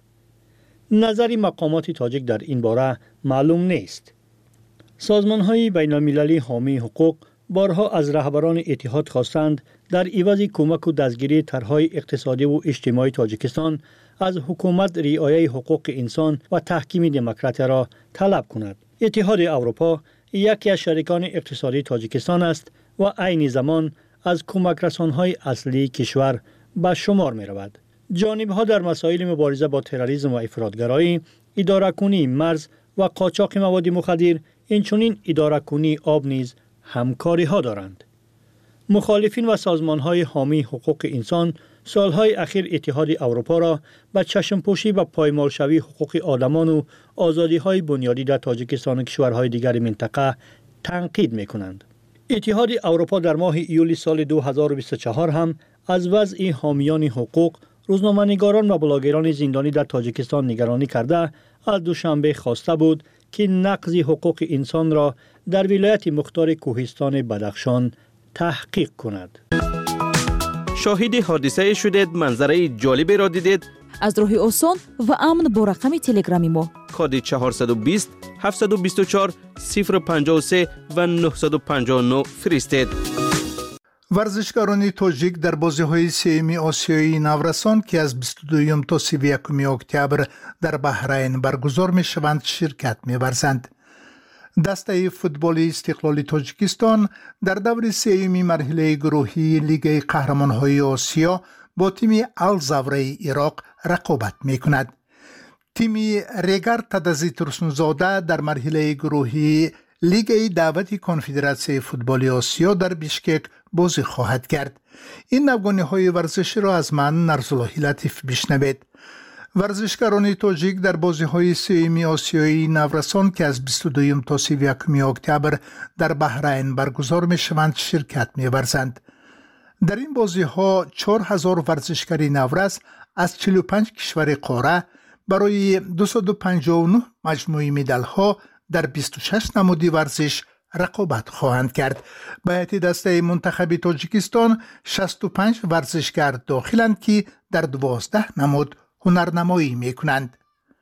نظر مقامات تاجیک در این باره معلوم نیست. سازمان‌های بین‌المللی حامی حقوق بارها از رهبران اتحاد خواستند در عوض کمک و دستگیری طرح‌های اقتصادی و اجتماعی تاجیکستان از حکومت رعایت حقوق انسان و تحکیم دموکراسی را طلب کند. اتحاد اروپا یکی از شریکان اقتصادی تاجیکستان است و عین زمان از کمک رسان‌های اصلی کشور به شمار می رود. جانب‌ها در مسائل مبارزه با تروریسم و افراطگرایی، اداره‌کنی مرز و قاچاق مواد مخدر، اینچنین اداره‌کنی آب نیز همکاری ها دارند. مخالفین و سازمان‌های حامی حقوق انسان سالهای اخیر اتحاد اروپا را به چشم‌پوشی و پایمالشوی حقوق آدمان و آزادی‌های بنیادی در تاجیکستان و کشورهای دیگر منطقه تنقید می‌کنند. اتحاد اروپا در ماه ایولی سال دو هزار و بیست و چهار هم از وضع حامیان حقوق، روزنامه‌نگاران و بلاگران زندانی در تاجیکستان نگرانی کرده از دوشنبه خواسته بود که نقض حقوق انسان را در ولایت مختار کوهستان بدخشان تحقیق کند.
شاهد حادثه شدید، منظره جالبی را دیدید؟
از راه آسان و امن با رقم تلگرامی ما
کد چهارصد و بیست هفتصد و بیست و چهار صفر پنجاه و سه و نهصد و پنجاه و نه فرستید.
ورزشکاران تاجیک در بازی‌های سه‌م آسیایی نورسان که از بیست و دوم تا سی و یکم اکتبر در بحرین برگزار می‌شوند شرکت می‌ورزند. دسته فوتبال استقلال تاجیکستان در دور سه‌م مرحله گروهی لیگ قهرمان‌های آسیا با تیم الزاوره عراق رقابت می‌کند. تیم ریگر تدزی ترسونزاده در مرحله گروهی لیگ دعوت کنفدراسیون فوتبال آسیا در بیشکک بازی خواهد کرد. این نوگانی‌های ورزشی را از من نرزاللهی لطیف بشنوید. ورزشکاران تاجیک در بازی‌های سه‌م آسیایی نورسان که از بیست و دوم تا سی و یکم اکتبر در بحرین برگزار می‌شوند شرکت می‌ورزند. در این بازی‌ها چهار هزار ورزشکار نورس از چهل و پنج کشور قاره برای دویست و پنجاه و نه مجموعه مدال‌ها در بیست و شش نماد ورزش رقابت خواهند کرد. به هیئت دسته منتخب تاجیکستان شصت و پنج ورزشکار داخلند که در دوازده نماد هنرنمایی می‌کنند.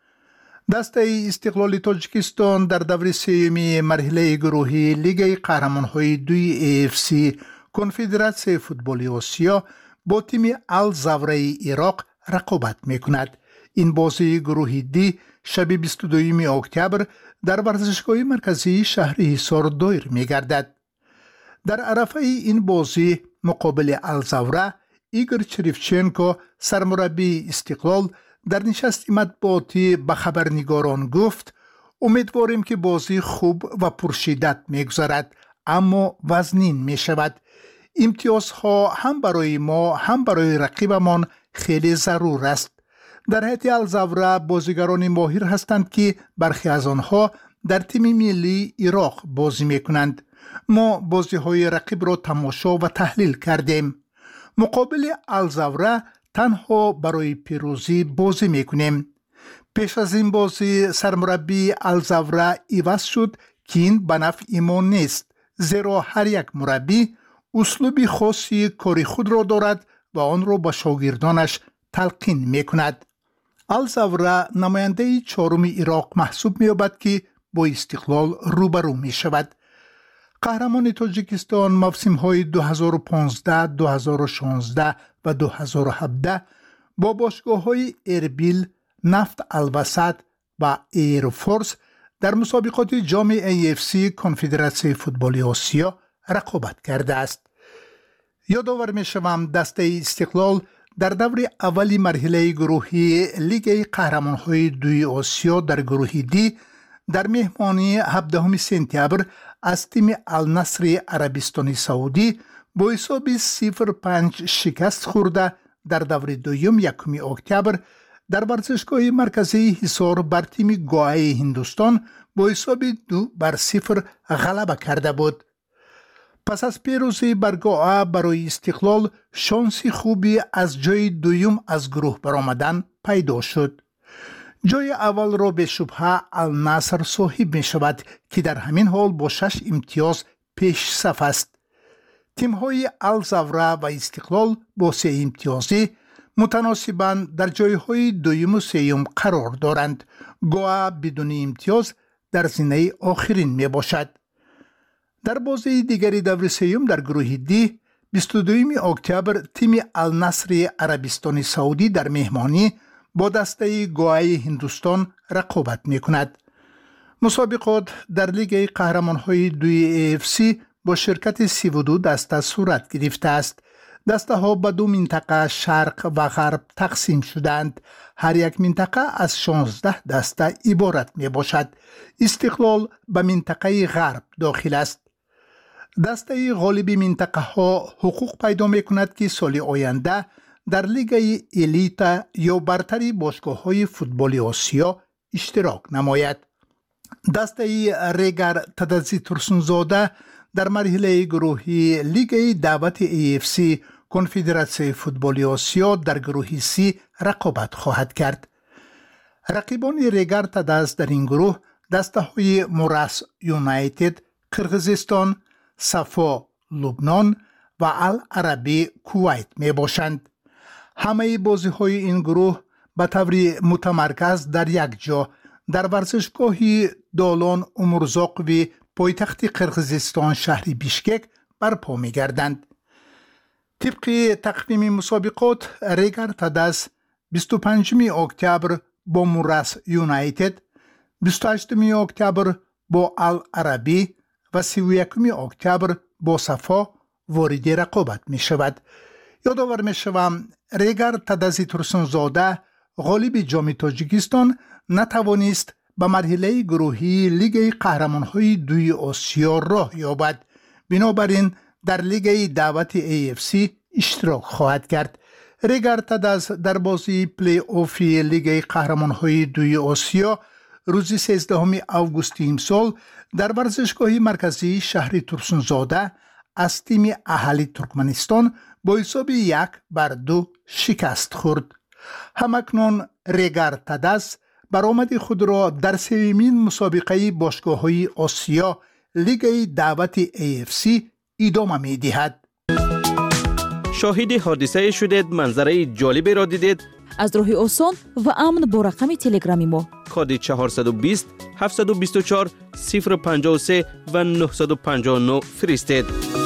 دسته استقلال تاجیکستان در دور سه‌م مرحله گروهی لیگ قهرمان‌های دوی ای اف سی کنفدراسیون فوتبال آسیا با تیم الزاوره عراق رقابت می‌کند. این بازی گروهی دی شب بیست و دوم اکتبر در ورزشگاه مرکزی شهر حصار دایر می‌گردد. در عرفه این بازی مقابل الزاوره ایگور چریفچنکو سرمربی استقلال در نشست مطبوعاتی به خبرنگاران گفت امیدواریم که بازی خوب و پرشدت می‌گذرد اما وزنین می‌شود. امتیازها هم برای ما هم برای رقیبمان خیلی ضرور است. در هیئت الزاوره بازیگران ماهر هستند که برخی از آنها در تیم ملی عراق بازی می‌کنند. ما بازی‌های رقیب را تماشا و تحلیل کردیم. مقابل الزاوره تنها برای پیروزی بازی می‌کنیم. پیش از این بازی سرمربی الزاوره عوض شد که این به نفع ما نیست، زیرا هر یک مربی اسلوب خاصی کاری خود را دارد و آن را به شاگردانش تلقین می‌کند. الزاوره نماینده چهارم عراق محسوب می‌یابد که با استقلال روبرو می‌شود. قهرمان تاجیکستان موسم‌های دو هزار و پانزده، دو هزار و شانزده و دو هزار و هفده با باشگاه‌های اربیل، نفت الوسط و ایرفورس در مسابقات جام ای اف سی کنفدراسیون فوتبال آسیا رقابت کرده است. یادآور می‌شوم دسته استقلال در دور اولی مرحله گروهی لیگ قهرمان‌های دوی آسیا در گروه دی در مهمانی هفدهم سپتامبر از تیم النصر عربستان سعودی با حساب صفر پنج شکست خورده در دور دوم یکم اکتبر در ورزشگاه مرکزی حصار بر تیم گوای هندوستان با حساب دو بر صفر غلبه کرده بود. پس از پیروزی بر گواه برای استقلال شانسی خوبی از جای دوم از گروه برآمدن پیدا شد. جای اول را به شبهه النصر صاحب می شود که در همین حال با شش امتیاز پیش صف است. تیم های الزاوره و استقلال با سه امتیازی متناسباً در جای های دوم و سوم قرار دارند. گواه بدون امتیاز در زینه آخرین می باشد. در بازی دیگری دور سوم در گروه دی بیست و دوم اکتبر تیم النصر عربستان سعودی در مهمانی با دسته گوای هندوستان رقابت می کند. مسابقات در لیگ قهرمان‌های دوی ای اف سی با شرکت سی و دو دسته صورت گرفته است. دسته ها به دو منطقه شرق و غرب تقسیم شدند. هر یک منطقه از شانزده دسته عبارت می باشد. استقلال به منطقه غرب داخل است. دسته غالب منطقه ها حقوق پیدا می کند که سال آینده در لیگ الیت یا برتری باشگاه های فوتبال آسیا اشتراک نماید. دسته ریگر تدزی ترسونزاده در مرحله گروهی لیگ دعوت ای اف سی
کنفدراسیون فوتبالی آسیا در گروه سی رقابت خواهد کرد. رقیبان ریگر تداز در این گروه دسته های موراس یونایتد قرغیزستان، صفا لبنان و العربی کویت می باشند. همه بازی های این گروه به طور متمرکز در یک جا در ورزشگاه دالان امورزاقوی پایتخت قرغیزستان شهر بیشکک برپا می گردند. طبق تقویم مسابقات ریگر تداز بیست و پنجم اکتبر با موراس یونایتد، بیست و هشتم اکتبر با العربی و سی و یکم اکتبر با صفا وارد رقابت می شود. یادآور می شوم ریگر تدازی ترسنزاده غالب جام تاجیکستان نتوانست به مرحله گروهی لیگ قهرمان‌های دوی آسیا راه یابد. بنابراین در لیگ دعوت ای اف سی اشتراک خواهد کرد. ریگر تداز در بازی پلی آفی لیگ قهرمان‌های دوی آسیا روز سیزدهم آگوست امسال در ورزشگاه مرکزی شهر ترسنزاده از تیم اهلی ترکمنستان با حساب یک بر دو شکست خورد. همکنون ریگر تداز برآمد خود را در سومین مسابقه باشگاه‌های آسیا لیگ دعوت ای اف سی ادامه می‌دهد.
شاهد حادثه شدید، منظره جالبی را دیدید؟
از راه آسان و امن با رقم تلگرامی ما
کد چهارصد و بیست هفتصد و بیست و چهار صفر پنجاه و سه و نهصد و پنجاه و نه فرستید.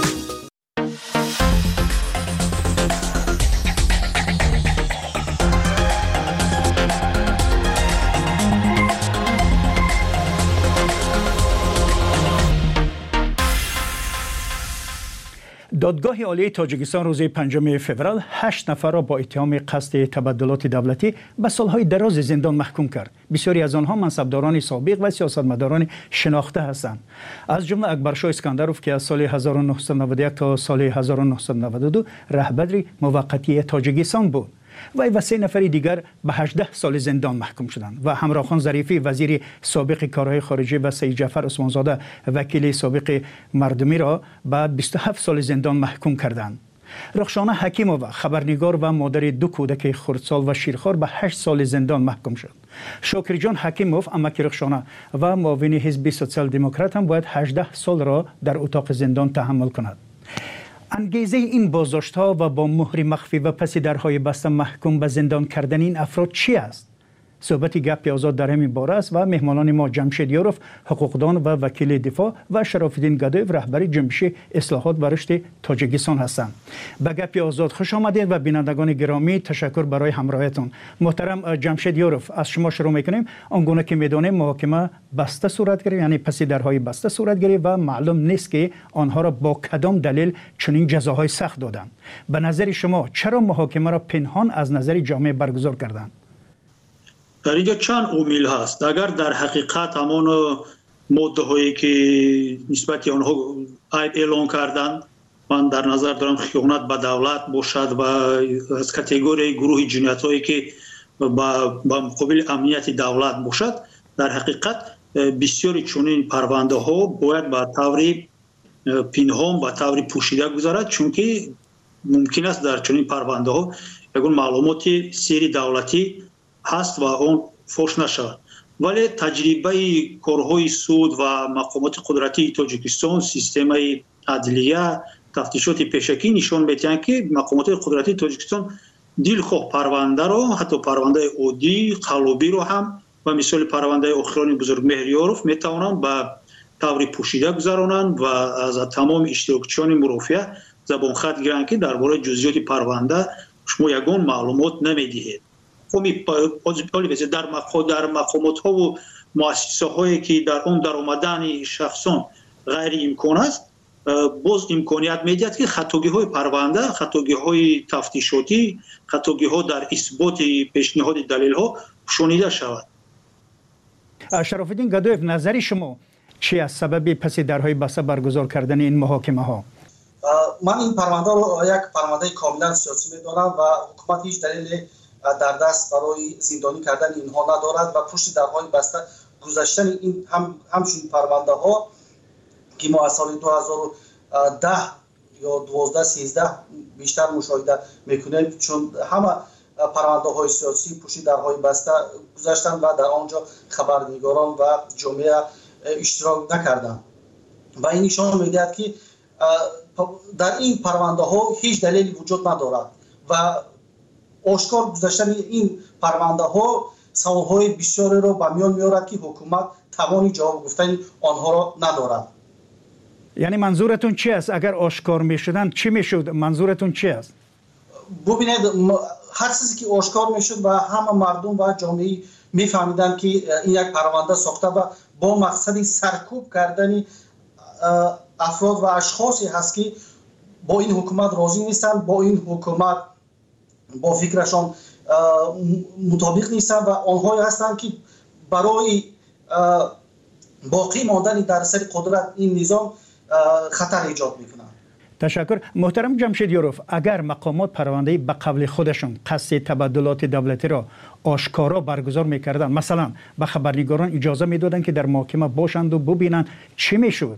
دادگاه عالی تاجیکستان روز پنجم فوریه هشت نفر را با اتهام قصد تبدلات دولتی به سالهای دراز زندان محکوم کرد. بسیاری از آنها منصبداران سابق و سیاستمداران شناخته هستند. از جمله اکبرشاه اسکندروف که از سال هزار و نهصد و نود و یک تا سال هزار و نهصد و نود و دو رهبر موقتی تاجیکستان بود. وی و سه نفر دیگر به هجده سال زندان محکوم شدند و همراه خان ظریفی وزیر سابق کارهای خارجه و سید جعفر عثمانزاده وکیل سابق مردمی را به بیست و هفت سال زندان محکوم کردند. رخشانه حکیمووا خبرنگار و مادر دو کودک خردسال و شیرخوار به هشت سال زندان محکوم شد. شاکر جان حکیموف امک رخشانه و معاون حزب سوسیال دموکرات هم باید هجده سال را در اتاق زندان تحمل کند. انگیزه این بازداشت‌ها و با مهر مخفی و پس درهای بسته محکوم به زندان کردن این افراد چی است؟ صحبت گپ آزاد در همین باره است و مهمانان ما جمشید یاروف حقوقدان و وکیل دفاع و شراف‌الدین گدایف رهبر جنبش اصلاحات و رشد تاجیکستان هستند. به گپ آزاد خوش آمدید و بینندگان گرامی تشکر برای همراهیتون. محترم جمشید یاروف، از شما شروع می‌کنیم. آنگونه که می‌دانیم محاکمه بسته صورت گرفت، یعنی پس درهای بسته صورت گرفت و معلوم نیست که آنها را با کدام دلیل چنین جزاهای سخت دادند. به نظر شما چرا محاکمه را پنهان از نظر جامعه برگزار کردند؟
در اینجا چند عامل هست. اگر در حقیقت همان ماده هایی که نسبت آنها عیب اعلان کردند، من در نظر دارم خیانت به دولت باشد و از کاتگوری گروه جنایت هایی که با مقابل امنیت دولت باشد، در حقیقت بسیاری چنین پرونده ها باید به طور پنهان و طور پوشیده گذارد، چون که ممکن است در چنین پرونده ها یگان معلومات سری دولتی هست و اون فوش نشود. ولی تجربه کارهای سود و مقامات قدرتی تاجیکستان، سیستم عدلیه، تفتیشات پیشکی نشان می‌دهند که مقامات قدرتی تاجیکستان دلخواه پرونده را، حتی پرونده عادی قلابی را هم و مثال پرونده آخران بزرگ مهریاروف میتوانند به طور پوشیده گذرانند و از تمام اشتراکچیان مرافعه زبان خط گیرند که درباره جزئیات پرونده شما یگان معلومات نمیدهید. در در مقامات ها و مؤسسه هایی که در اون در آمدن شخصان غیر امکان است، باز امکانیت میدهد که خطاگی های پرونده، خطاگی های تفتیشاتی، خطاگی ها در اثبات پیشنهاد دلیل ها شنیده شود.
شراف‌الدین گدایف، نظر شما چی از سبب پس درهای بسته برگزار کردن این محاکمه ها؟
من این پرونده رو یک پرونده کاملا سیاسی میدانم و حکومت هیچ دلیل در دست برای زندانی کردن اینها ندارد و پشت درهای بسته گذاشتن این هم همچون پرونده ها که ما از سال دو هزار و ده یا دوازده سیزده بیشتر مشاهده میکنیم، چون همه پرونده های سیاسی پشت درهای بسته گذاشتن و در آنجا خبرنگاران و جامعه اشتراک نکردند و این نشان میدهد که در این پرونده ها هیچ دلیلی وجود ندارد و آشکار گذاشتن این پرونده ها سوال های بسیاری را به میان میارد که حکومت توانی جواب گفتن آنها را ندارد.
یعنی منظورتون چی است؟ اگر آشکار میشدن چی میشد؟ منظورتون چی است؟
ببینید هر چیزی که آشکار میشد و همه مردم و جامعه میفهمیدن که این یک پرونده ساخته و با مقصد سرکوب کردن افراد و اشخاصی هست که با این حکومت راضی نیستن، با این حکومت با فکرشان مطابق نیستن و آنهایی هستند که برای باقی ماندن در سر قدرت این نظام خطر ایجاد میکنن.
تشکر. محترم جمشیدیاروف، اگر مقامات پرونده به قبل خودشون قصد تبادلات دولتی را آشکارا برگزار میکردن، مثلا به خبرنگاران اجازه میدادن که در محاکمه باشند و ببینن، چی میشد؟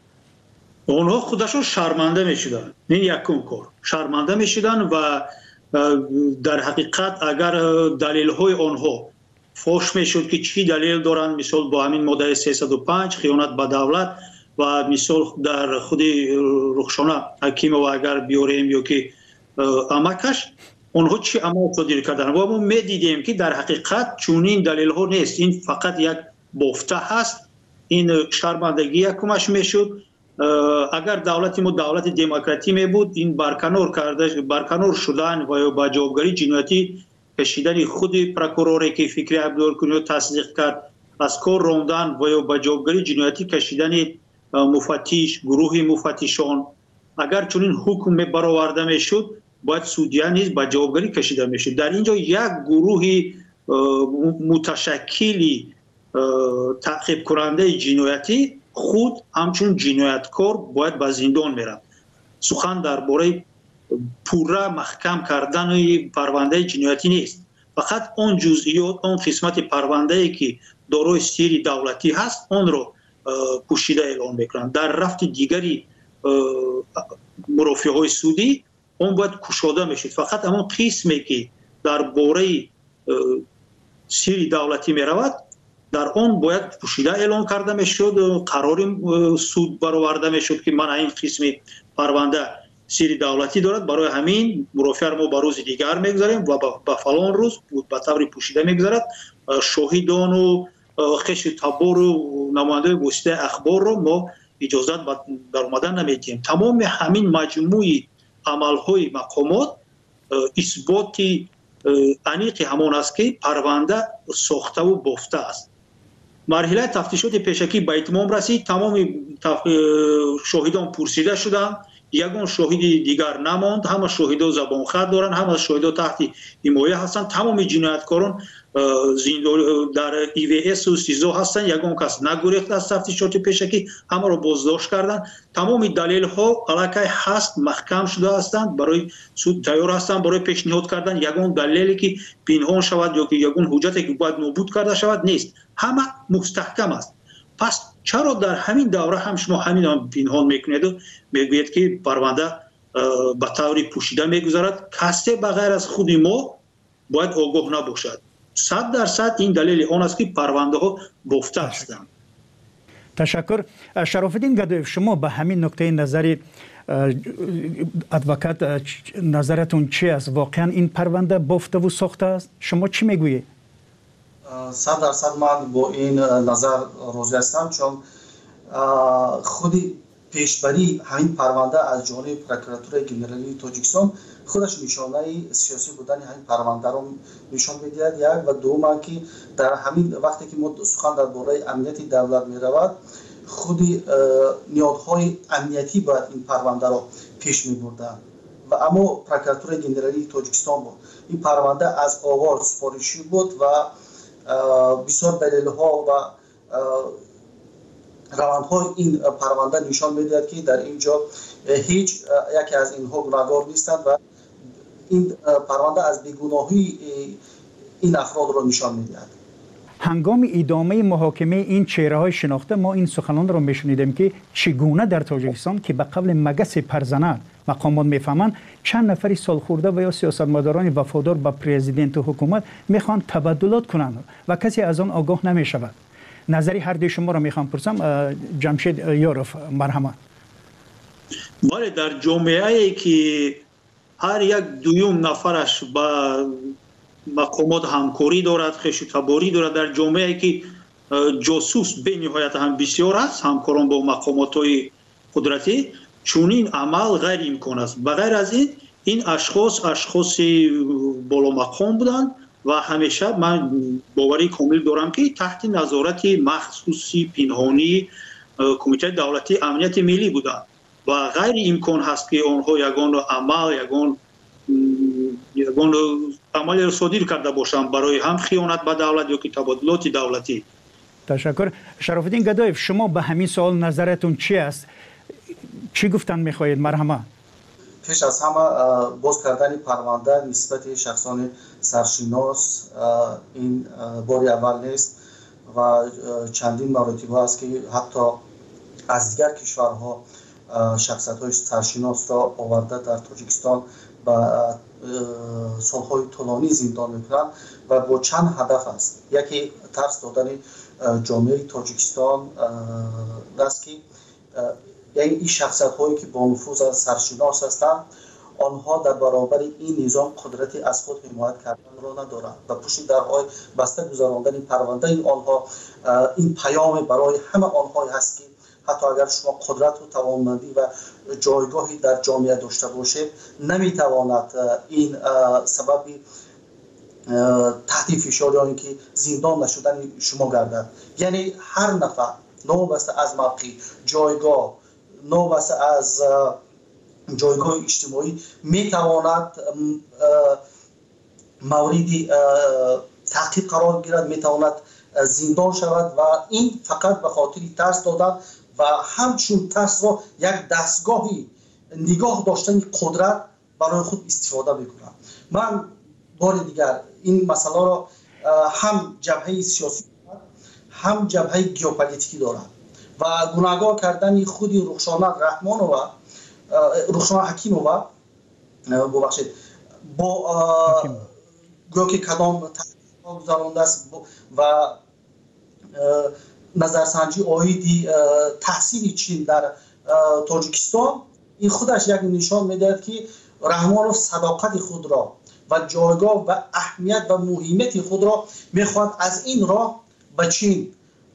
اونها خودشون شرمنده میشدن. این یکم کار شرمنده میشدن و در حقیقت اگر دلیل های آنها فوش میشد که چی دلیل دارن، مثال با همین ماده سیصد و پنج خیانت به دولت و مثال در خود رخشانه حکیم و اگر بیاریم یا که امکش اونها چی عمل صادر کردن و ما میدیدیم که در حقیقت چونین دلیل ها نیست، این فقط یک بافته هست. این شرمندگی یکمش میشد. اگر دولت ما دولت دموکراتی می بود، این برکنار کرده برکنار شدن و با جوابگری جنایتی کشیدن خود پروکوروری که فکری عبدالکنی تصدیق کرد، از کار راندن و با جوابگری جنایتی کشیدن مفتش، گروه مفتشان، اگر چنین حکم برآورده میشد باید سودیان نیز با جوابگری کشیده میشد. در اینجا یک گروه متشکلی تعقیب کننده جنایتی خود همچون جنایتکار باید به زندان میرن. سخن درباره پوره محکم کردن پرونده جنایتی نیست، فقط اون جزئیات، اون قسمت پرونده ای که دارای سیر دولتی هست اون رو پوشیده اعلام میکنن. در رفت دیگری مرافعه های سودی اون باید کشاده میشد. فقط همون قسمی که درباره سیر دولتی میرود در آن باید پوشیده اعلام کرده میشد، قرار سود برآورده میشد که من این قسم پرونده سیر دولتی دارد، برای همین مرافعه ما به روز دیگر میگذاریم و به فلان روز به طور پوشیده میگذارد. شاهدان و خش تبار و نماینده واسطه اخبار رو ما اجازه در اومدن نمیدیم. تمام همین مجموعی عملهای مقامات اثبات انیق همان است که پرونده ساخته و بافته است. مرحله تفتیشات پیشکی به اتمام رسید. تمام شاهدان پرسیده شدند، یگان شاهدی دیگر نماند. همه شاهدا زبان خط دارند، همه شاهدا تحت حمایه هستند. تمام جنایتکاران در ای وی اس و سیزو هستند. یگان کس نگریخت از تفتیشات پیشکی، همه را بازداشت کردند. تمام دلیل ها علاقه هست، محکم شده هستند، برای سود تیار هستند برای پیشنهاد کردن. یگان دلیلی که پنهان شود یا که یگان حجتی که باید نابود کرده شود نیست، همه مستحکم است. پس چرا در همین دوره هم شما همین هم پنهان میکنید و میگوید که پرونده به طور پوشیده میگذارد؟ کسی بغیر از خود ما باید آگاه نباشد. صد درصد این دلیل آن است که پرونده ها بافته هستند.
تشکر. شرافالدین گدایف، شما به همین نکته نظر ادوکات نظرتون چی است؟ واقعا این پرونده بافته و ساخته است؟ شما چی میگویید؟
صد درصد من با این نظر راضی هستم، چون خودی پیشبری همین پرونده از جانب پروکراتور گنرالی تاجیکستان خودش نشانه سیاسی بودن همین پرونده رو نشان میدهد. یک و دوم که در همین وقتی که ما سخن درباره امنیت دولت میرود، خودی نیازهای امنیتی باید این پرونده رو پیش میبردن و اما پروکراتور گنرالی تاجیکستان بود. این پرونده از آغاز سفارشی بود و بسیار دلیل ها و روندهای این پرونده نشان میدهد که در اینجا هیچ یکی از اینها گناهکار نیستند و این پرونده از بیگناهی این افراد را نشان میدهد.
هنگام ادامه محاکمه این چهره های شناخته ما این سخنان را میشنیدیم که چگونه در تاجیکستان که به قبل مگس پرزنر مقامات میفهمند چند نفری سالخورده و یا سیاستمداران وفادار به پرزیدنت و حکومت میخوان تبادلات کنند و کسی از آن آگاه نمیشود. نظری هر دوی شما را میخوام پرسم. جمشید یاروف مرحمت.
بله، در جامعه ای که هر یک دویم نفرش با مقامات همکاری دارد، خویشتباری دارد، در جامعه ای که جاسوس به نهایت هم بسیار است، همکاران با مقامات های قدرتی، چونین عمل غیر امکان است. بغیر از این این اشخاص اشخاص بالا مقام بودند و همیشه من باوری کامل دارم که تحت نظارت مخصوصی پنهانی کمیته دولتی امنیت ملی بودند و غیر امکان هست که آنها یگان عمل یگان یگان عمل را صادر کرده باشند برای هم خیانت به دولت یا که تبادلات دولتی.
تشکر. شرف الدین گدایف، شما به همین سوال نظرتون چی است؟ چی گفتن میخواهید؟ مرحمت.
پیش از همه باز کردن پرونده نسبت شخصان سرشناس این باری اول نیست و چندین مراتب است که حتی از دیگر کشورها شخصیت‌های سرشناس را آورده در تاجیکستان با سالهای طولانی زندان میکنند و با چند هدف است. یکی ترس دادن جامعه تاجیکستان است که یعنی این شخصیت هایی که با نفوذ از سرشناس هستند آنها در برابر این نظام قدرتی از خود حمایت کردن را ندارند و پشت درهای بسته گذراندن این پرونده این آنها این پیام برای همه آنها هست که حتی اگر شما قدرت و توانمندی و جایگاهی در جامعه داشته باشید نمیتواند این سبب تحت فشار یا اینکه زندان نشدن شما گردد. یعنی هر نفر نوبسته از موقع جایگاه نوبسته از جایگاه اجتماعی میتواند موردی تعقیب قرار گیرد، میتواند زندان شود و این فقط به خاطر ترس دادن و همچون ترس را یک دستگاهی نگاه داشتن قدرت برای خود استفاده میکنند. من بار دیگر این مسئله را هم جبهه سیاسی هم جبهه گیوپولیتیکی دارند و گناهگار کردن خودی رخشانه رحمانوف رخشانه حکیموف ببخشید با گویا که کدام تحقیق گذرانده است و نظرسنجی آیدی تحصیل چین در تاجیکستان این خودش یک نشان میدهد که رحمانوف صداقت خود را و جایگاه و اهمیت و مهمیت خود را میخواد از این راه به چین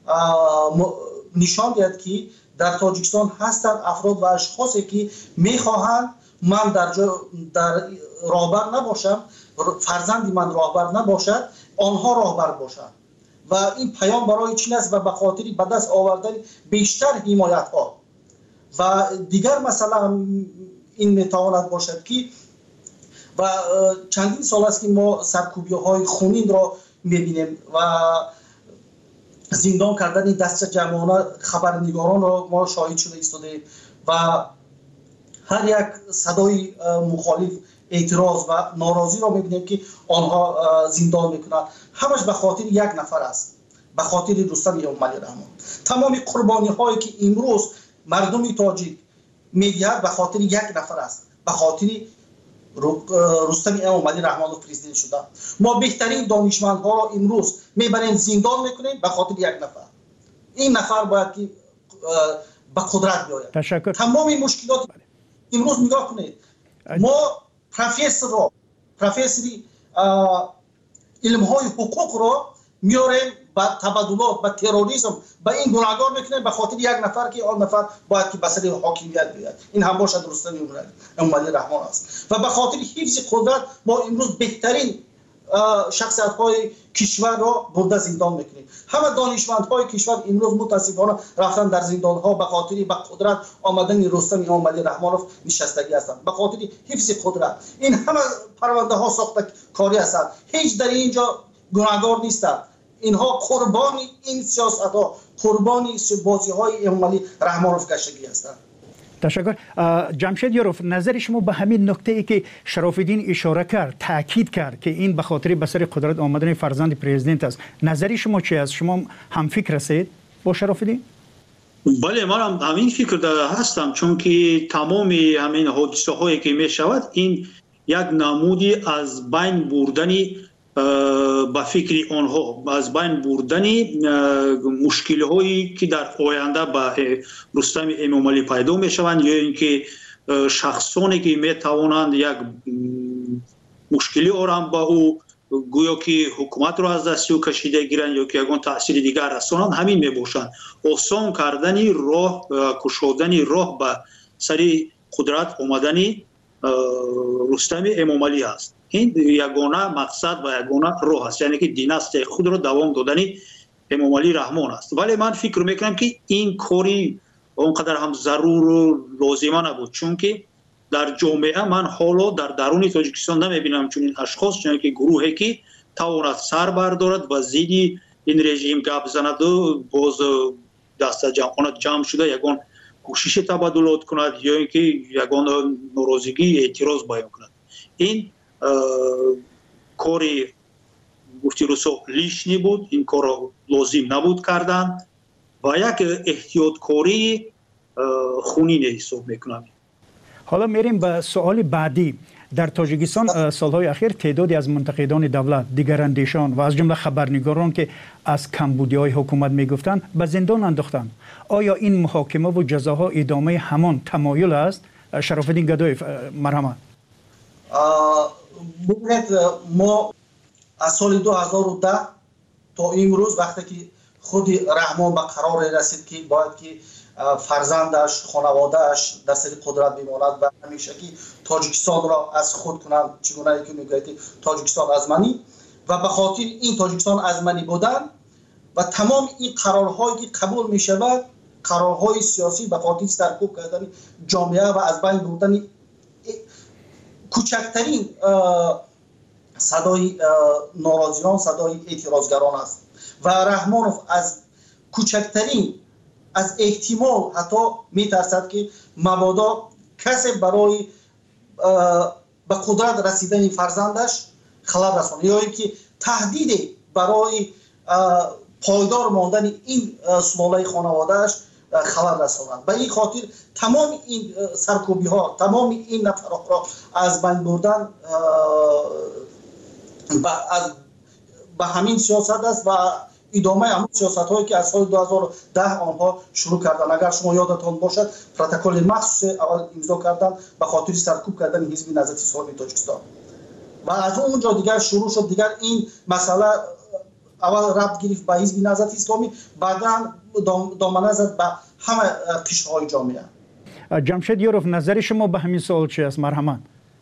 نشان دهد که در تاجیکستان هستند افراد و اشخاصی که میخواهند من در در راهبر نباشم، فرزندی من راهبر نباشد، آنها راهبر باشند و این پیام برای چین است و به خاطر به دست آوردن بیشتر حمایت ها و دیگر مسئله این میتواند باشد که و چندین سال است که ما سرکوبی های خونین را میبینیم و زندان کردن دست جمعانه خبرنگاران را ما شاهد شده ایستاده و هر یک صدای مخالف اعتراض و ناراضی را میبینیم که آنها زندان میکنند. همش به خاطر یک نفر است، به خاطر رستم امامعلی رحمان. تمام قربانی هایی که امروز مردم تاجیک میدهد به خاطر یک نفر است، به خاطر رستم امامعلی رحمانوف پرزیدنت شده. ما بهترین دانشمندها را امروز میبریم زندان میکنیم به خاطر یک نفر. این نفر باید که به قدرت بیاید.
تشکر.
تمام مشکلات امروز نگاه کنید. ما پروفسور را پروفسوری علم های حقوق را میاریم با تبادلات با تروریسم با این گناهگار میکنیم به خاطر یک نفر که آن نفر باید که بسر حاکمیت بیاد. این هم باشد رستم امامعلی رحمان است و به خاطر حفظ قدرت ما امروز بهترین شخصیت های کشور را برده زندان میکنیم. همه دانشمند های کشور امروز متاسفانه رفتن در زندان ها به خاطر به قدرت آمدن رستم امامعلی رحمانوف نشستگی هستند، به خاطر حفظ قدرت. این همه پرونده ها ساخته کاری هستند، هیچ در اینجا گناهگار نیستند. اینها قربانی این سیاست ها، قربانی بازی های امامعلی رحمانوف کشگی هستند.
تشکر. جمشید یاروف، نظر شما به همین نکته ای که شرف الدین اشاره کرد، تاکید کرد که این به خاطر به سر قدرت آمدن فرزند پرزیدنت است، نظری شما چی است؟ شما هم فکر هستید با شرف الدین؟
بله، من هم همین فکر هستم، چون که تمام همین حادثه هایی که می شود این یک نمودی از بین بردنی با فکر آنها، از بین بردنی مشکل هایی که در آینده با رستم امامعلی پیدا می شوند، یا اینکه شخصانی که می توانند یک مشکلی آرام با او گویا که حکومت را از دست او کشیده گیرند یا که یگان تاثیر دیگر رسانند، همین می باشند. آسان کردنی راه، کشودنی راه به سر قدرت آمدنی رستم امامعلی است. این یگانه مقصد و یگانه راه است، یعنی که دیناستی خود را دوام دادنی امامعلی رحمان است. ولی من فکر میکنم که این کاری اونقدر هم ضرور و لازمه نبود، چون که در جامعه من حالا در درون تاجیکستان نمیبینم چون این اشخاص، چون که گروهی که تواند سر بردارد و زیدی این رژیم گپ زند و باز دست جمع جمع شده یگان کوشش تبادلات کند یا اینکه یگان ناراضگی اعتراض بیان کند. این کاری گفتی رسو لیشنی بود، این کار را لازم نبود کردن و یک احتیاط کاری خونین حساب میکنم.
حالا میریم به سوال بعدی. در تاجیکستان سالهای اخیر تعدادی از منتقدان دولت، دیگراندیشان و از جمله خبرنگاران که از کمبودی‌های حکومت میگفتند به زندان انداختند. آیا این محاکمه و جزاها ادامه همان تمایل است؟ شرف الدین گدایف، مرحمت.
ببینید، ما از سال دو هزار و ده تا امروز وقتی که خود رحمان به قرار رسید که باید که فرزندش، خانوادهش در سر قدرت بماند و همیشه که تاجیکستان را از خود کنند، چگونه که میگوید تاجیکستان ازمنی، و به خاطر این تاجیکستان ازمنی بودن و تمام این قرارهایی که قبول می شود، قرارهای سیاسی به خاطر سرکوب کردن جامعه و از بین بردن کوچکترین صدای ناراضیان، صدای اعتراضگران است و رحمانوف از کوچکترین از احتمال حتی میترسد که مبادا کسی برای به قدرت رسیدن فرزندش خلل رساند یا اینکه تهدید برای پایدار ماندن این سلاله خانوادهش خلل رساند. به این خاطر تمام این سرکوبی ها، تمام این نفرات را از بین بردن به همین سیاست است و ادامه همون سیاست هایی که از سال دو هزار و ده آنها شروع کردن. اگر شما یادتان باشد پروتکل مخصوص اول امضا کردن به خاطر سرکوب کردن حزب نهضت اسلامی تاجیکستان و از اونجا دیگر شروع شد. دیگر این مسئله اول ربط گرفت به حزب نهضت اسلامی، بعدا دامنه زد به همه قشرهای جامعه.
جمشید یاروف، نظر شما به همین سوال چی است؟ مرحمت.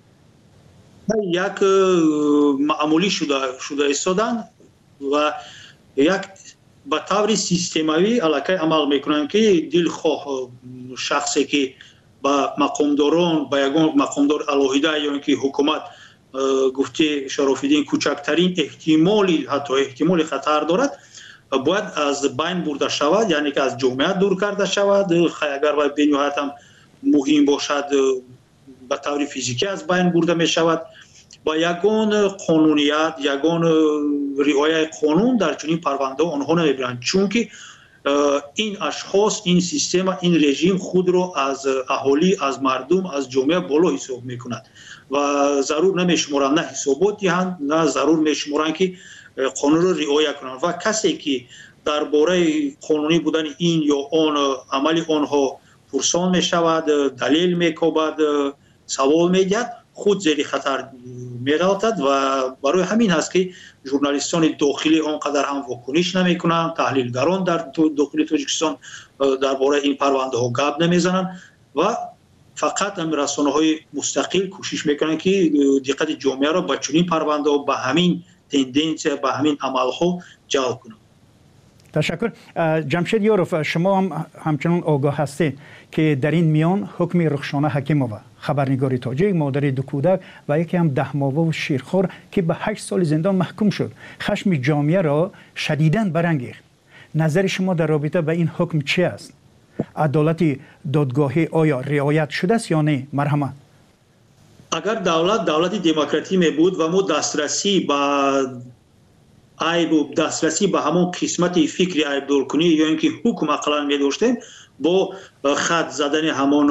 یک معمولی شده شده ایستادن و یک به طور سیستماوی علاقه عمل میکنن که دلخواه شخصی که با مقامداران، با یگان مقامدار علاهیده یا اینکه حکومت گفته شرف الدین کوچکترین احتمالی حتی احتمال خطر دارد باید از بین برده شود، یعنی که از جامعه دور کرده شود. اگر باید بنیهایت هم مهم باشد به طور فیزیکی از بین برده می شود. با یگان قانونیت، یگان رعایت قانون در چنین پرونده آنها نمیبرند، چون که این اشخاص، این سیستم، این رژیم خود را از اهالی، از مردم، از جامعه بالا حساب میکند و ضرور نمیشمارند نه حسابات دهند، نه ضرور میشمارند که قانون را رعایت کنند و کسی که درباره قانونی بودن این یا آن عمل آنها پرسان میشود، دلیل میکوبد، سوال میگد، خود زیر خطر میراتد و برای همین هست که ژورنالیستان داخلی آنقدر هم واکنش نمیکنند، تحلیلگران در داخل تاجیکستان درباره این پرونده ها گپ نمیزنند و فقط هم رسانه‌های مستقل کوشش میکنند که دقت جامعه را به چنین پرونده ها، به همین تندنس، به همین عمل ها جلب کنند.
تشکر. جمشید یاروف، شما هم همچنان آگاه هستید که در این میان حکم رخشانه حکیمووا، خبرنگاری تاجیک، مادر دو کودک و یکی هم ده ماهه و شیرخوار که به هشت سال زندان محکوم شد، خشم جامعه را شدیداً برانگیخت. نظر شما در رابطه به این حکم چی است؟ عدالت دادگاهی آیا رعایت شده است یا نه؟ مرحمت.
اگر دولت دولت دموکراتی می بود و ما دسترسی به عیب و دسترسی به همون قسمت فکری عیب دور کنی یا اینکه حکم اقلا می داشتیم با خط زدن همون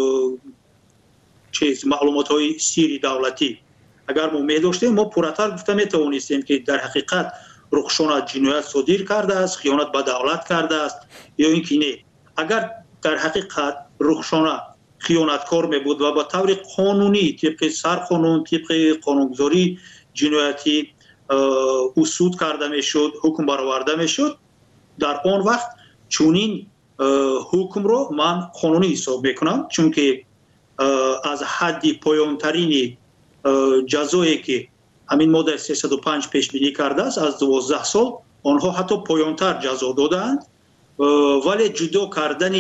چیز معلومات های سیری دولتی اگر ما می داشتیم ما پورتر گفته می توانستیم که در حقیقت رخشان جنایت صادر کرده است، خیانت به دولت کرده است یا اینکه نه. اگر در حقیقت رخشان خیانتکار می بود و با طور قانونی طبق سرقانون طبق قانونگذاری جنایتی اصول کرده می شد، حکم برآورده می شد، در آن وقت چونین حکم رو من قانونی حساب میکنم، چون که از حد پایانترین جزایی که همین ماده سیصد و پنج پیش بینی کرده است از دوازده سال آنها حتی پایانتر جزا دادند، ولی جدا کردن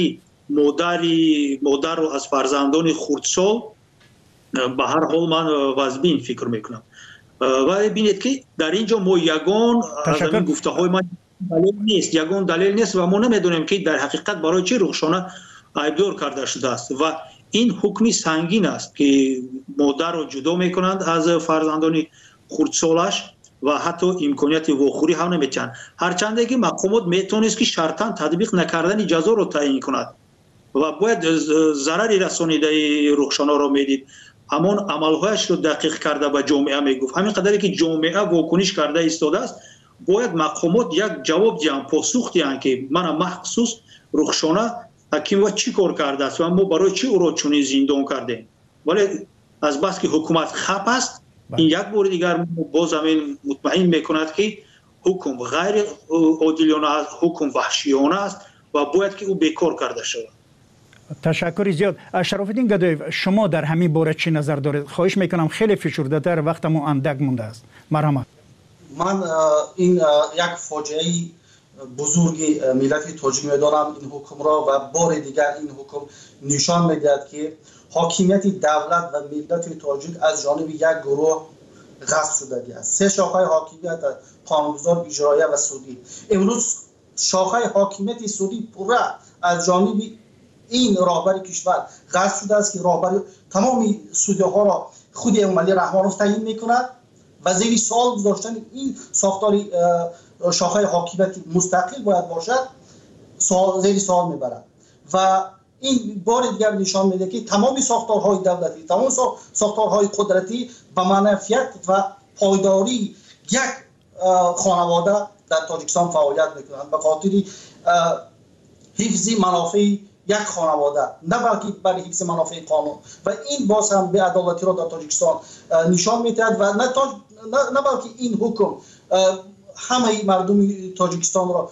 مادری مادر رو از فرزندان خردسال به هر حال من واجبین فکر میکنم. ولی ببینید که در اینجا ما یگان از این گفته های من دلیل نیست، یگان دلیل نیست و ما نمیدونیم که در حقیقت برای چه رخشانه عیبدار کرده شده است و این حکمی سنگین است که مادر رو جدا میکنند از فرزندان خردسالش و حتی امکانیت واخوری هم نمیتونن، هرچند که مقامات میتونست که شرطاً تطبیق نکردن جزا رو تعیین کند و باید ضرری رسانیده رخشانه رو میدید، همون عملهایش رو دقیق کرده به جامعه میگفت. همین قدری که جامعه واکنش کرده ایستاده است باید مقامات یک جواب دیان، پاسخ دیان که من مخصوص رخشانه حکیم و چی کار کرده است و ما برای چی او را چنین زندان کردیم. ولی از بس که حکومت خپ است این یک بار دیگر باز همین مطمئن میکند که حکم غیر عادلانه است، حکم وحشیانه است و باید که او بیکار کرده شود.
تشکر زیاد. شرافالدین گدایف، شما در همین باره چی نظر دارید؟ خواهش میکنم خیلی فشرده تر، وقتمو اندک مونده است. مرحمت.
من این یک فاجعه بزرگی ملت تاجیک میدانم این حکم را و بار دیگر این حکم نشان میدهد که حاکمیت دولت و ملت تاجیک از جانب یک گروه غصب شده است. سه شاخه حاکمیت قانونگذار، اجرایی و سودی. امروز شاخه حاکمیت سودی پورا از جانب این راهبر کشور غصب شده است که راهبر تمام سودی ها را خود امامعلی رحمانوف تعیین میکند و زیر سوال گذاشتن این ساختار شاخه حاکمیت مستقل باید باشد سوال زیر سوال میبرد و این بار دیگر نشان میده که تمام ساختارهای دولتی، تمام ساختارهای قدرتی به منفعت و پایداری یک خانواده در تاجیکستان فعالیت میکنند به خاطر حفظ منافع یک خانواده، نه بلکه برای حفظ منافع قانون و این باز هم به عدالتی را در تاجیکستان نشان میدهد و نه, تاج... نه... نه بلکه این حکم همه مردم تاجیکستان را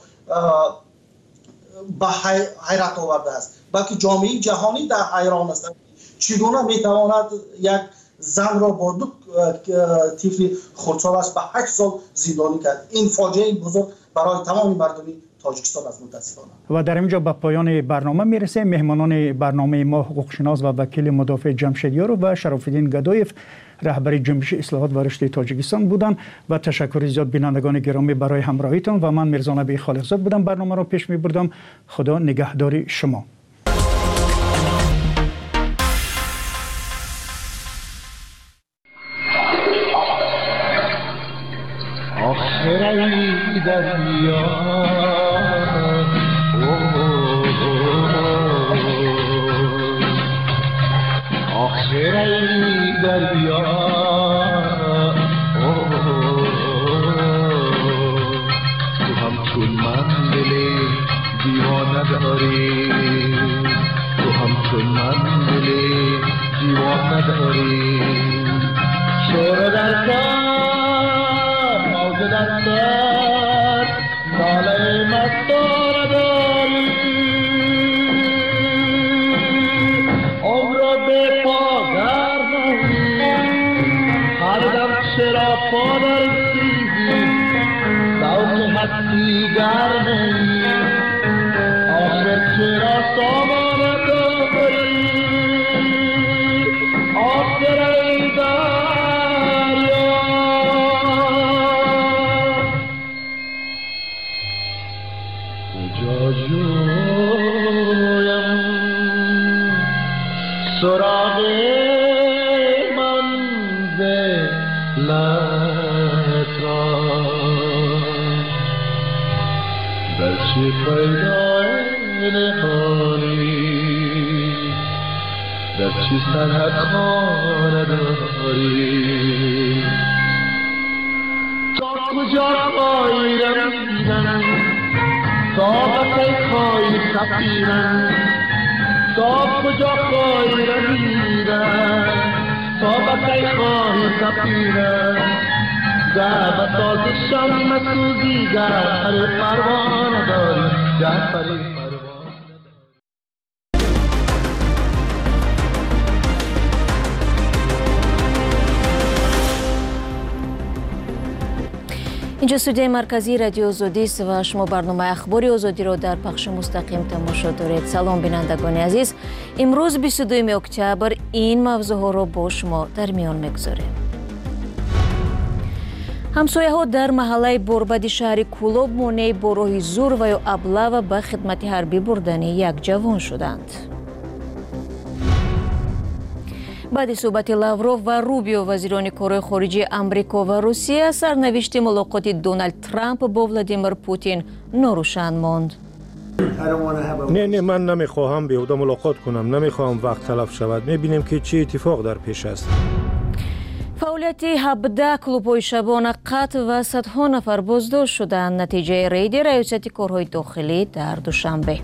به حیرت آورده است، بلکه جامعه جهانی در حیران است چگونه میتواند یک زن را با دو طفل خردسال است به هشت سال زندانی کرد. این فاجعه بزرگ برای تمام مردم تاجیکستان است متاسفانه.
و در اینجا به پایان برنامه میرسه. مهمانان برنامه ما حقوقشناس و وکیل مدافع جمشیدیارو و شرافالدین گدایف رهبر جنبش اصلاحات و رشد تاجیکستان بودند و تشکر زیاد بینندگان گرامی برای همراهیتان و من میرزا نبی خالقزاد بودم برنامه را پیش میبردم. خدا نگهدار شما.
آخرای دریا آخرای دریا تو همچون من دل دیوانه داری، تو همچون من دل دیوانه داری. شور در کار موج در سر ناله مستار داری، عمر به پادر نهی هر دم چرا پادر سیزی سوک هستی گر نهی آخر چرا سامان داری. آخر ای دریا کجا جوی سراغ منزلت را در چه پیدا نهانی در چه سرحد خانه داری تا کجا خواهی رمیدن تا بکی خواهی سفیرن تا کجا خواهی رمیدن تا بکی خواهی سفیرن در بساز شم مسوزی در پر پروانه داری در پر
اینجا استودیوی مرکزی رادیو آزادی است و شما برنامه اخباری آزادی را در پخش مستقیم تماشا دارید. سلام بینندگان عزیز، امروز بیست و دوم اکتبر این موضوع را با شما در میان میگذاریم. ҳамсояҳо дар маҳаллаи борбади шаҳри Кӯлоб монеъ бо роҳи зур ва ё аблава ба хидмати ҳарбӣ бурдани як ҷавон шуданд. баъди суҳбати Лавров ва Рубио, вазирони корҳои хориҷии Амрико ва Русия, сарнавишти мулоқоти Дональд Трамп бо Владимир Путин норӯшан монд.
не не ман намехоҳам беҳуда мулоқот кунам, намехоҳам вақт талаф шавад. мебинем ки чӣ иттифоқ дар пеш аст.
фаъолияти ҳабдаҳ клубҳои шабона қатъ ва садҳо нафар боздошт шуданд натиҷаи рейди раёсати корҳои дохилӣ дар душанбе.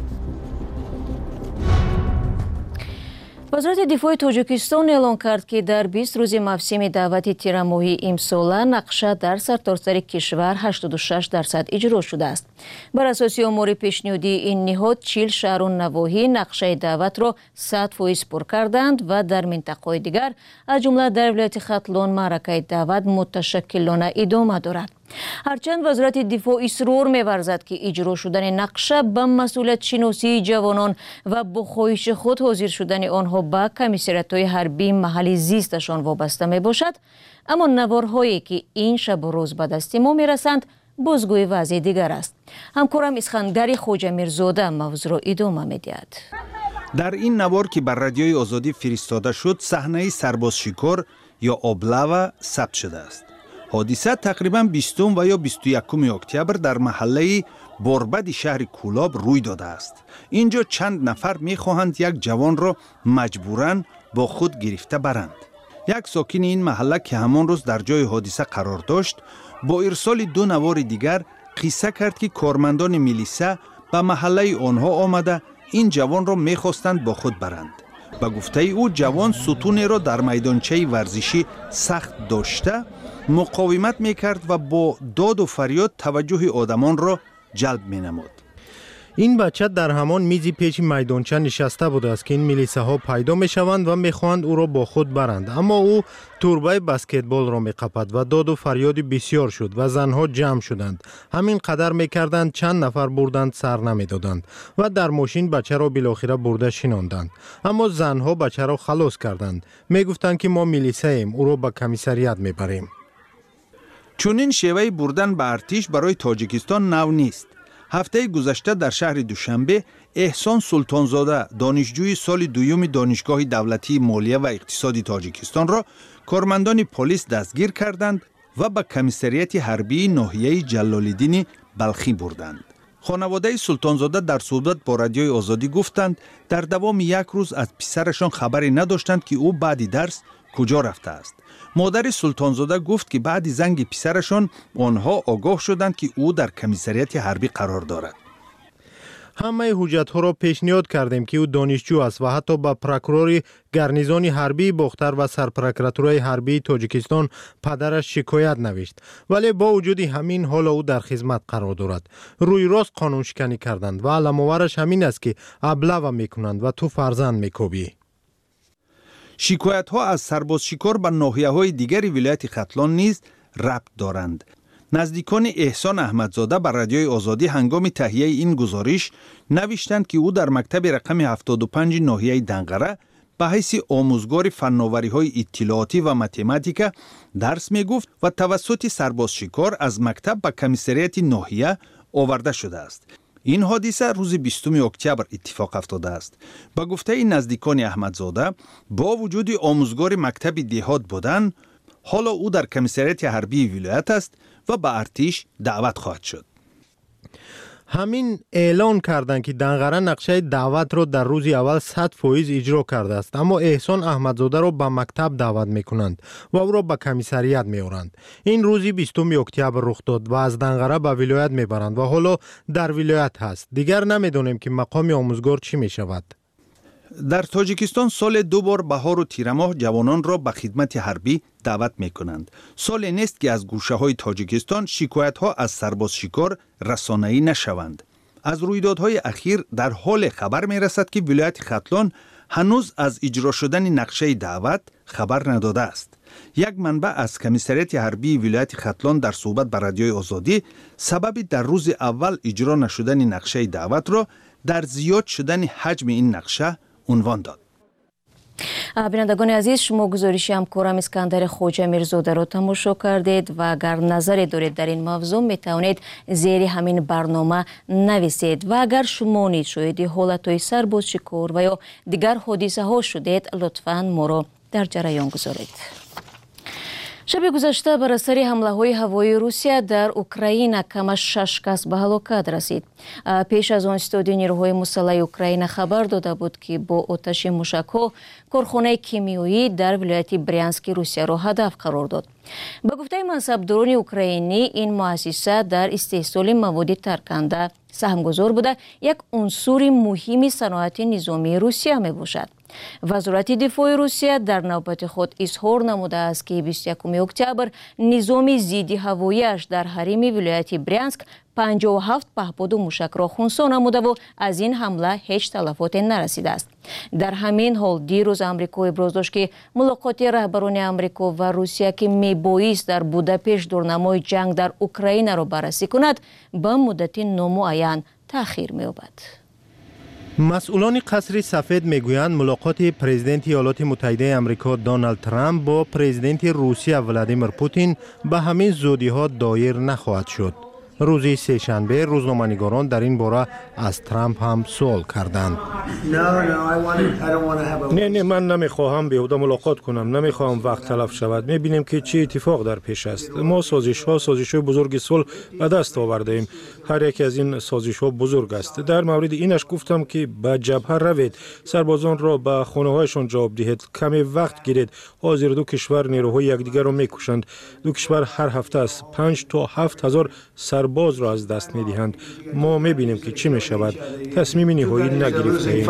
вазорати дифои Тоҷикистон эълон кард, ки дар бист рӯзи мавсими даъвати тирамоҳии имсола нақша дар сартосари кишвар ҳаштоду шаш дарсад иҷро шудааст. бар асоси омори пешниҳодии ин ниҳод чил шаҳру навоҳӣ нақшаи даъватро сад фоиз пур карданд ва дар минтақаҳои дигар, аз ҷумла дар вилояти Хатлон, маъракаи даъват муташаккилона идома дорад. ҳарчанд вазорати дифоъ исрор меварзад, ки иҷро шудани нақша ба масъулиятшиносии ҷавонон ва бо хоҳиши худ ҳозир шудани онҳо ба комиссариятҳои ҳарбии маҳалли зисташон вобаста мебошад, аммо наворҳое, ки ин шабу рӯз ба дасти мо мерасанд, бозгӯи вазъи дигар аст. ҳамкорам Исхандари Хоҷамирзода мавзӯъро идома медиҳад.
дар ин навор, ки бар радиои Озодӣ фиристода шуд, саҳнаи сарбозшикор ё облава сабт шудааст. ҳодиса тақрибан бистум ва ё бисту якуми октябр дар маҳаллаи борбади шаҳри Кӯлоб рӯй додааст. инҷо чанд нафар мехоҳанд як ҷавонро маҷбуран бо худ гирифта баранд. як сокини ин маҳалла, ки ҳамон рӯз дар ҷои ҳодиса қарор дошт, бо ирсоли ду навори дигар қисса кард, ки кормандони милиса ба маҳаллаи онҳо омада ин ҷавонро мехостанд бо худ баранд. ба гуфтаи ӯ, ҷавон сутунеро дар майдончаи варзишӣ сахт дошта муқовимат мекард ва бо доду фарёд таваҷҷӯҳи одамонро ҷалб менамуд.
ин бача дар ҳамон мизи пеши майдонча нишаста будааст, ки ин милисаҳо пайдо мешаванд ва мехоҳанд ӯро бо худ баранд. аммо ӯ турбаи баскетболро меқапад ва доду фарёди бисьёр шуд ва занҳо ҷамъ шуданд. ҳамин қадар мекарданд, чанд нафар бурданд, сар намедоданд ва дар мошин бачаро билохира бурда шинонданд. аммо занҳо бачаро халос карданд. мегуфтанд, ки мо милисаем, ӯро ба комиссарият мебарем.
чунин шеваи бурдан ба артиш барои Тоҷикистон нав нест. ҳафтаи гузашта дар шаҳри Душанбе Эҳсон Султонзода, донишҷӯи соли дуюми донишгоҳи давлатии молия ва иқтисоди Тоҷикистонро кормандони полис дастгир карданд ва ба комиссарияти ҳарбии ноҳияи Ҷалолиддини Балхӣ бурданд. хонаводаи Султонзода дар суҳбат бо радиои Озодӣ гуфтанд, дар давоми як рӯз аз писарашон хабаре надоштанд, ки ӯ баъди дарс куҷо рафтааст. модари Султонзода гуфт, ки баъди занги писарашон онҳо огоҳ шуданд, ки ӯ дар комиссарияти ҳарбӣ қарор дорад.
ҳамаи ҳуҷҷатҳоро пешниҳод кардем, ки ӯ донишҷӯ аст ва ҳатто ба прокурори гарнизони ҳарбии Бохтар ва сарпрокуратураи ҳарбии Тоҷикистон падараш шикоят навишт. вале бо вуҷуди ҳамин ҳоло ӯ дар хизмат қарор дорад. рӯйрост қонуншиканӣ карданд ва аламовараш ҳамин аст, ки аблава мекунанд ва ту фарзанд мекобӣ.
шикоятҳо аз сарбозшикор ба ноҳияҳои дигари вилояти Хатлон низ рабт доранд. наздикони Эҳсон Аҳмадзода ба радиои Озодӣ ҳангоми таҳияи ин гузориш навиштанд, ки ӯ дар мактаби рақами ҳафтоду панҷи ноҳияи Данғара ба ҳайси омӯзгори фанновариҳои иттилоотӣ ва математика дарс мегуфт ва тавассути сарбозшикор аз мактаб ба комиссарияти ноҳия оварда шудааст. این حادثه روز بیستم اکتبر اتفاق افتاده است. با گفته نزدیکان احمدزاده، با وجود آموزگار مکتب دهات بودن، حالا او در کمیسریت حربی ولایت است و به ارتش دعوت خواهد شد.
همین اعلان کردند که دنغره نقشه دعوت را در روز اول صد فیصد اجرا کرده است، اما احسان احمدزاده را به مکتب دعوت میکنند و او را به کمیسریت میآورند. این روز بیستم اکتبر رخ داد و از دنغره به ولایت میبرند و حالا در ولایت هست. دیگر نمیدونیم که مقام آموزگار چی میشود.
در تاجیکستان سال دو بار بهار و تیر ماه جوانان را به خدمت حربی دعوت می کنند. سال نیست که از گوشه های تاجیکستان شکایت ها از سرباز شکار رسانه‌ای نشوند. از رویدادهای اخیر در حال خبر می رسد که ولایت ختلان هنوز از اجرا شدن نقشه دعوت خبر نداده است. یک منبع از کمیسریت حربی ولایت ختلان در صحبت با رادیوی آزادی سبب در روز اول اجرا نشدن نقشه دعوت را در زیاد شدن حجم این نقشه عنوان داد.
بینندگان عزیز، شما گزارشی همکارم اسکندر خوجه میرزاده را تماشا کردید و اگر نظری دارید در این موضوع می توانید زیر همین برنامه نویسید و اگر شما نیز شاهد حالتهای سرباز شکار و یا دیگر حادثه ها شدید لطفاً ما را در جریان گذارید. شب گذشته بر اثر حمله های هوایی روسیه در اوکراین کم از شش کس به هلاکت رسید. پیش از آن ستادیو نیروهای مسلح اوکراین خبر داده بود که با آتش موشک‌ها کارخانه کیمیایی در ولایت برینسک روسیه را هدف قرار داد. با گفته منصبداران اوکراینی، این مؤسسه در استحصال مواد ترکنده سهمگذار بوده، یک عنصر مهم صنعت نظامی روسیه می باشد. وزارت دفاع روسیه در نوبت خود اظهار نموده است که بیست و یکم اکتبر نظام ضد هوایی‌اش در حریم ولایت برینسک پنجاه و هفت پهپاد و موشک را خونسا نموده و از این حمله هیچ تلفات نرسیده است. در همین حال دیروز آمریکا ابراز داشت که ملاقات رهبران آمریکا و روسیه که میبایست در بوداپشت دورنمای جنگ در اوکراین را بررسی کند به مدت نامعین تأخیر می‌یابد.
مسئولان قصر سفید میگویند ملاقات پرزیدنت ایالات متحده آمریکا دونالد ترامپ با پرزیدنت روسیه ولادیمیر پوتین به همین زودی ها دایر نخواهد شد. روز سه‌شنبه روزنامه‌نگاران در این باره از ترامپ هم سوال کردند. نه نه من نمیخواهم بیهوده ملاقات کنم، نمیخواهم وقت تلف شود. میبینیم که چه اتفاق در پیش است. ما سازش ها سازش های بزرگ صلح به دست آورده ایم. هر یک از این سازش ها بزرگ است. در مورد اینش گفتم که به جبهه روید، سربازان را به خانه هایشان جواب دهید، کمی وقت گیرید. حاضر دو کشور نیروهای یکدیگر را میکشند. دو کشور هر هفته از پنج تا هفت هزار سرباز را از دست میدهند. ما میبینیم که چی میشود. تصمیم نهایی نگرفته ایم.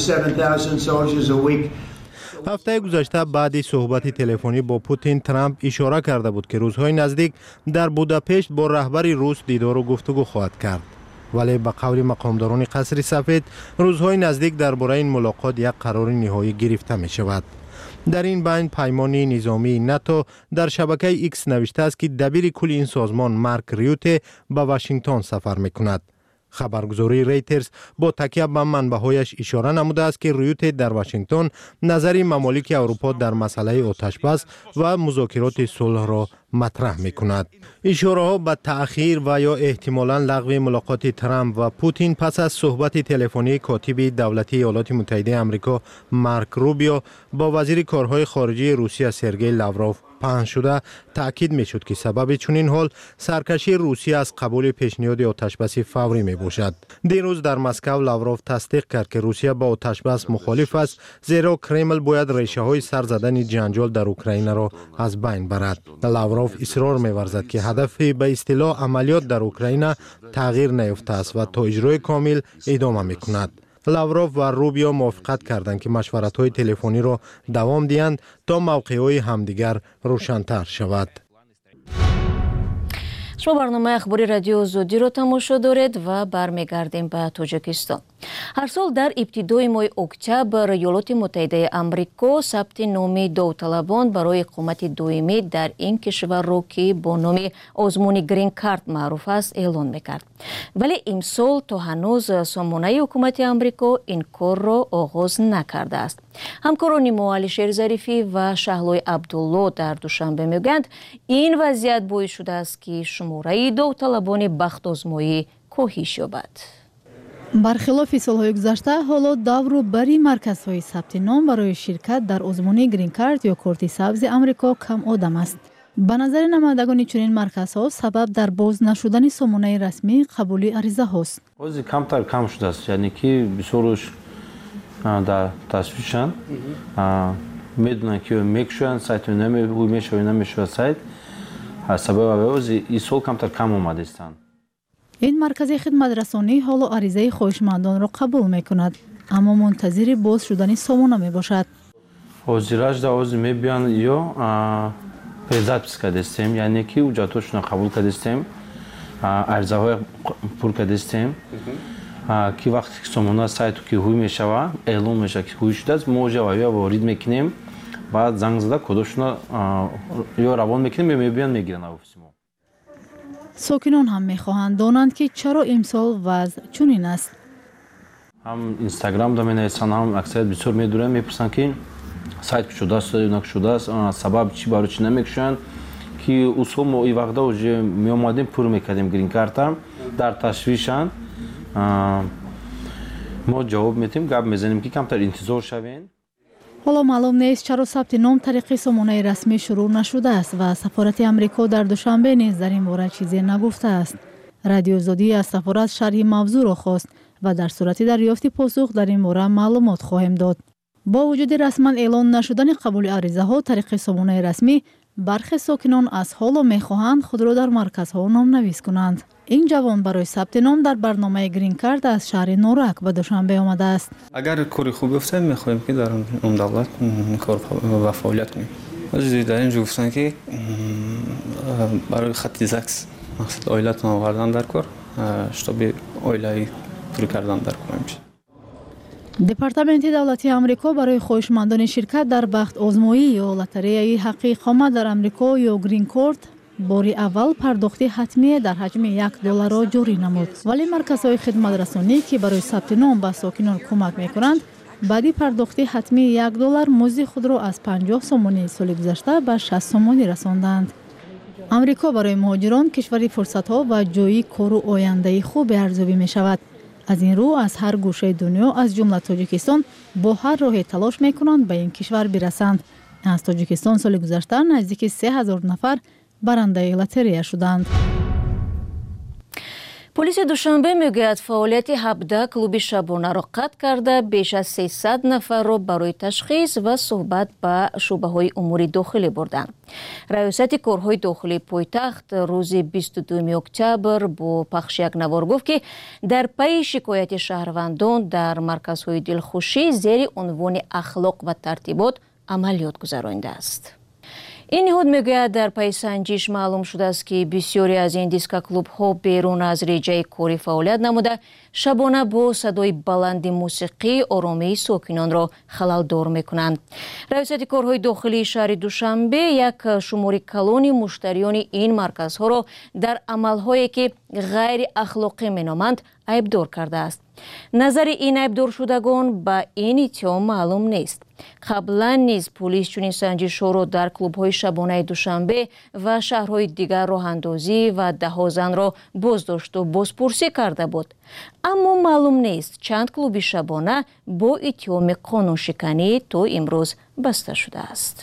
هفته گذشته بعد صحبت تلفنی با پوتین، ترامپ اشاره کرده بود که روزهای نزدیک در بوداپشت با رهبر روس دیدار و گفتگو خواهد کرد. ولی به قول مقامداران قصر سفید روزهای نزدیک درباره این ملاقات یک قرار نهایی گرفته می شود. در این بین پیمان نظامی ناتو در شبکه ایکس نوشته است که دبیر کل این سازمان مارک ریوته به واشنگتن سفر می کند. خبرگزاری ریترز با تکیه به منبع‌هایش اشاره نموده است که ریوته در واشنگتن نظر ممالک اروپا در مسئله آتش‌بس و مذاکرات صلح را مطرح می کند. اشاره ها به تأخیر و یا احتمالاً لغو ملاقات ترامپ و پوتین پس از صحبت تلفنی کاتب دولتی ایالات متحده آمریکا مارک روبیو با وزیر کارهای خارجه روسیه سرگئی لاوروف پهن شده تأکید می شد که سبب چنین حال سرکشی روسیه از قبول پیشنهاد آتشبس فوری می باشد. دیروز در مسکو لاوروف تصدیق کرد که روسیه با آتشبس مخالف است، زیرا کرمل باید ریشه های سر زدن جنجال در اوکراین را از بین برد. لاوروف اصرار می ورزد که هدف به اصطلاح عملیات در اوکراین تغییر نیافته است و تا اجرای کامل ادامه می کند. لاوروف و روبیو موافقت کردند که مشورت‌های تلفنی را دوام دهند تا موقع‌های همدیگر روشن‌تر شود.
شما برنامه اخباری رادیو آزادی را تماشا دارید و برمیگردیم به تاجیکستان. هر سال در ابتدای ماه اکتبر ایالات متحده آمریکا ثبت نام داوطلبان برای اقامت دائمی در این کشور را که با نام آزمون گرین کارت معروف است اعلان میکرد. ولی امسال تا هنوز سامانه حکومت آمریکا این کار را آغاز نکرده است. همکاران ما علیشیر ظریفی و شهلای عبدالله در دوشنبه میگویند این وضعیت باعث شده است که شماره داوطلبان بخت آزمایی کاهش یابد.
бархилофи солҳои гузашта ҳоло давру бари марказҳои сабти ном барои ширкат дар озмуни грин кард ё корти сабзи амрико кам одам аст. ба назари намояндагони чунин марказҳо сабаб дар боз нашудани сомонаи расмии қабули аризаҳост.
ҳозир камтар кам шудааст, яъне ки бисёруш дар ташвишанд, медонанд ки мекушоянд сайт ҳуй мешавад намешавад сайт, сабаби ҳозир ин сол камтар кам омадастанд.
ин маркази хидматрасонӣ ҳоло аризаи хоҳишмандонро қабул мекунад, аммо мунтазири боз шудани сомона мебошад.
ҳозираш да ҳозир мебиёнд ё презапис кардастем, яъне ки ҳуҷҷатҳошро қабул кардастем, аризаҳои пур кардастем, ки вақте ки сомона сайту ки ҳуй мешавад, эълон мешавад ки ҳуй шудааст, мо ҷавабиро ворид мекунем, баъд занг зада кодашонро ё равон мекунем ё мебиёнд мегиранд офиси мо.
сокинон ҳам мехоҳанд донанд ки чаро имсол вазъ чунин аст.
ҳам инстаграмда менависанд, ҳам аксарият бисёр медуранд, мепурсанд ки сайт кушодааст ё накушодааст, сабаб чӣ барои чӣ намекушоянд, ки усол мо ин вақта уже меомадем пур мекардем грин карта, дар ташвишанд. мо ҷавоб медиҳем, гап мезанем ки камтар интизор шавем.
ҳоло маълум нест чаро сабти ном тариқи сомонаи расмӣ шурӯъ нашудааст ва сафорати амрико дар душанбе низ дар ин бора чизе нагуфтааст. Радиои Озодӣ аз сафорат шарҳи мавзӯъро хост ва дар сурати дарёфти посух дар ин бора маълумот хоҳем дод. бо вуҷуди расман эълон нашудани қабули аризаҳо тариқи сомонаи расмӣ, бархе сокинон аз ҳоло мехоҳанд худро дар марказҳо номнавис кунанд. ин ҷавон барои сабти ном дар барномаи грин кард аз шаҳри норак ба душанбе омадааст.
агар кори хуб биёфтад мехоҳем ки дар он давлат кор ва фаъолият кунем. озиди дар ин ҷо гуфтанд ки барои хатти закс мақсад оилатон овардан дар кор, штоби оилаи пур кардан дар кор мешавад.
департаменти давлатии амрико барои хоҳишмандони ширкат дар бахт озмоӣ ё лотареяи ҳаққи иқомат дар амрико ё грин корд бори аввал пардохти ҳатмие дар ҳаҷми як долларро ҷорӣ намуд. Вале марказҳои хидматрасонӣ ки барои сабти ном ба сокинон кӯмак мекунанд, баъди пардохти ҳатмии як доллар музди худро аз панҷоҳ сомонии соли гузашта ба шаст сомонӣ расонданд. амрико барои муҳоҷирон кишвари фурсатҳо ва ҷойи кору ояндаи хубе арзёбӣ мешавад. аз ин рӯ аз ҳар гӯшаи дунё аз ҷумла тоҷикистон бо ҳар роҳе талош мекунанд ба ин кишвар бирасанд. аз тоҷикистон соли гузашта наздики се ҳазор нафар барандаи лотерея шуданд.
полисияи душанбе мегӯяд фаъолияти ҳабда клуби шабонаро қатъ карда беш аз сесад нафарро барои ташхис ва суҳбат ба шуъбаҳои умури дохилӣ бурданд. раёсати корҳои дохилии пойтахт рӯзи бисту дуюми октябр бо пахши як навор гуфт ки дар пайи шикояти шаҳрвандон дар марказҳои дилхушӣ зери унвони ахлоқ ва тартибот амалиёт гузаронидааст. ин ниҳод мегӯяд дар пайи санҷиш маълум шудааст ки бисёре аз ин дискоклубҳо берун аз реҷаи кори фаъолият намуда шабона бо садои баланди мусиқӣ оромии сокинонро халалдор мекунанд. раёсати корҳои дохилии шаҳри Душанбе як шумори калони муштариёни ин марказҳоро дар амалҳое ки ғайри ахлоқӣ меноманд айбдор кардааст. назари ин айбдоршудагон ба ин иттиҳом маълум нест. қаблан низ полис чунин санҷишҳоро дар клубҳои шабонаи Душанбе ва шаҳрҳои дигар роҳандозӣ ва даҳо занро боздошту бозпурсӣ карда буд. аммо маълум нест чанд клуби шабона бо иттиҳоми қонуншиканӣ то имрӯз баста шудааст.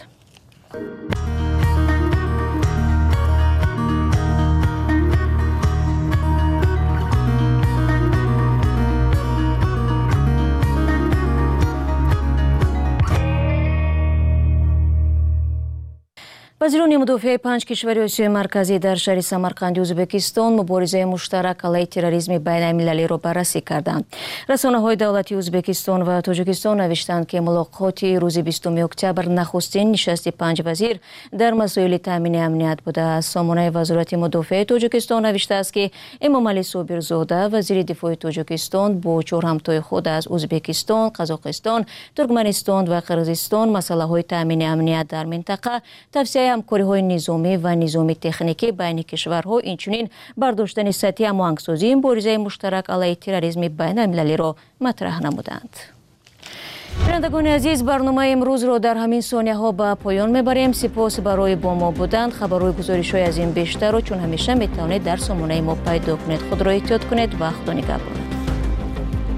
вазирони мудофиаи панҷ кишвари осиёи марказӣ дар шаҳри Самарқанди Ӯзбекистон муборизаи муштарак алайҳи терроризми байналмилалиро баррасӣ карданд. расонаҳои давлати Ӯзбекистон ва Тоҷикистон навиштанд ки мулоқоти рӯзи бистуми октябр нахустин нишасти панҷ вазир дар масоили таъмини амният будааст. сомонаи вазорати мудофиаи Тоҷикистон навиштааст ки Эмомалӣ Собирзода вазири дифои Тоҷикистон бо чор ҳамтои худ аз Ӯзбекистон, Қазоқистон, Туркманистон ва Қирғизистон масъалаҳои таъмини амният дар минтақа, тавсияи ҳамкориҳои низомӣ ва низоми техникӣ байни кишварҳо, инчунин бардоштани сатҳи ҳамоҳангсозии муборизаи муштарак алайҳи терроризми байналмилалиро матраҳ намуданд. бинандагони азиз, барномаи имрӯзро дар ҳамин сонияҳо ба поён мебарем. сипос барои бо мо буданд. хабарҳои гузоришҳои аз ин бештарро чун ҳамеша метавонед дар сомонаи мо пайдо кунед. худро эҳтиёт кунед ва худо нигаҳбонад.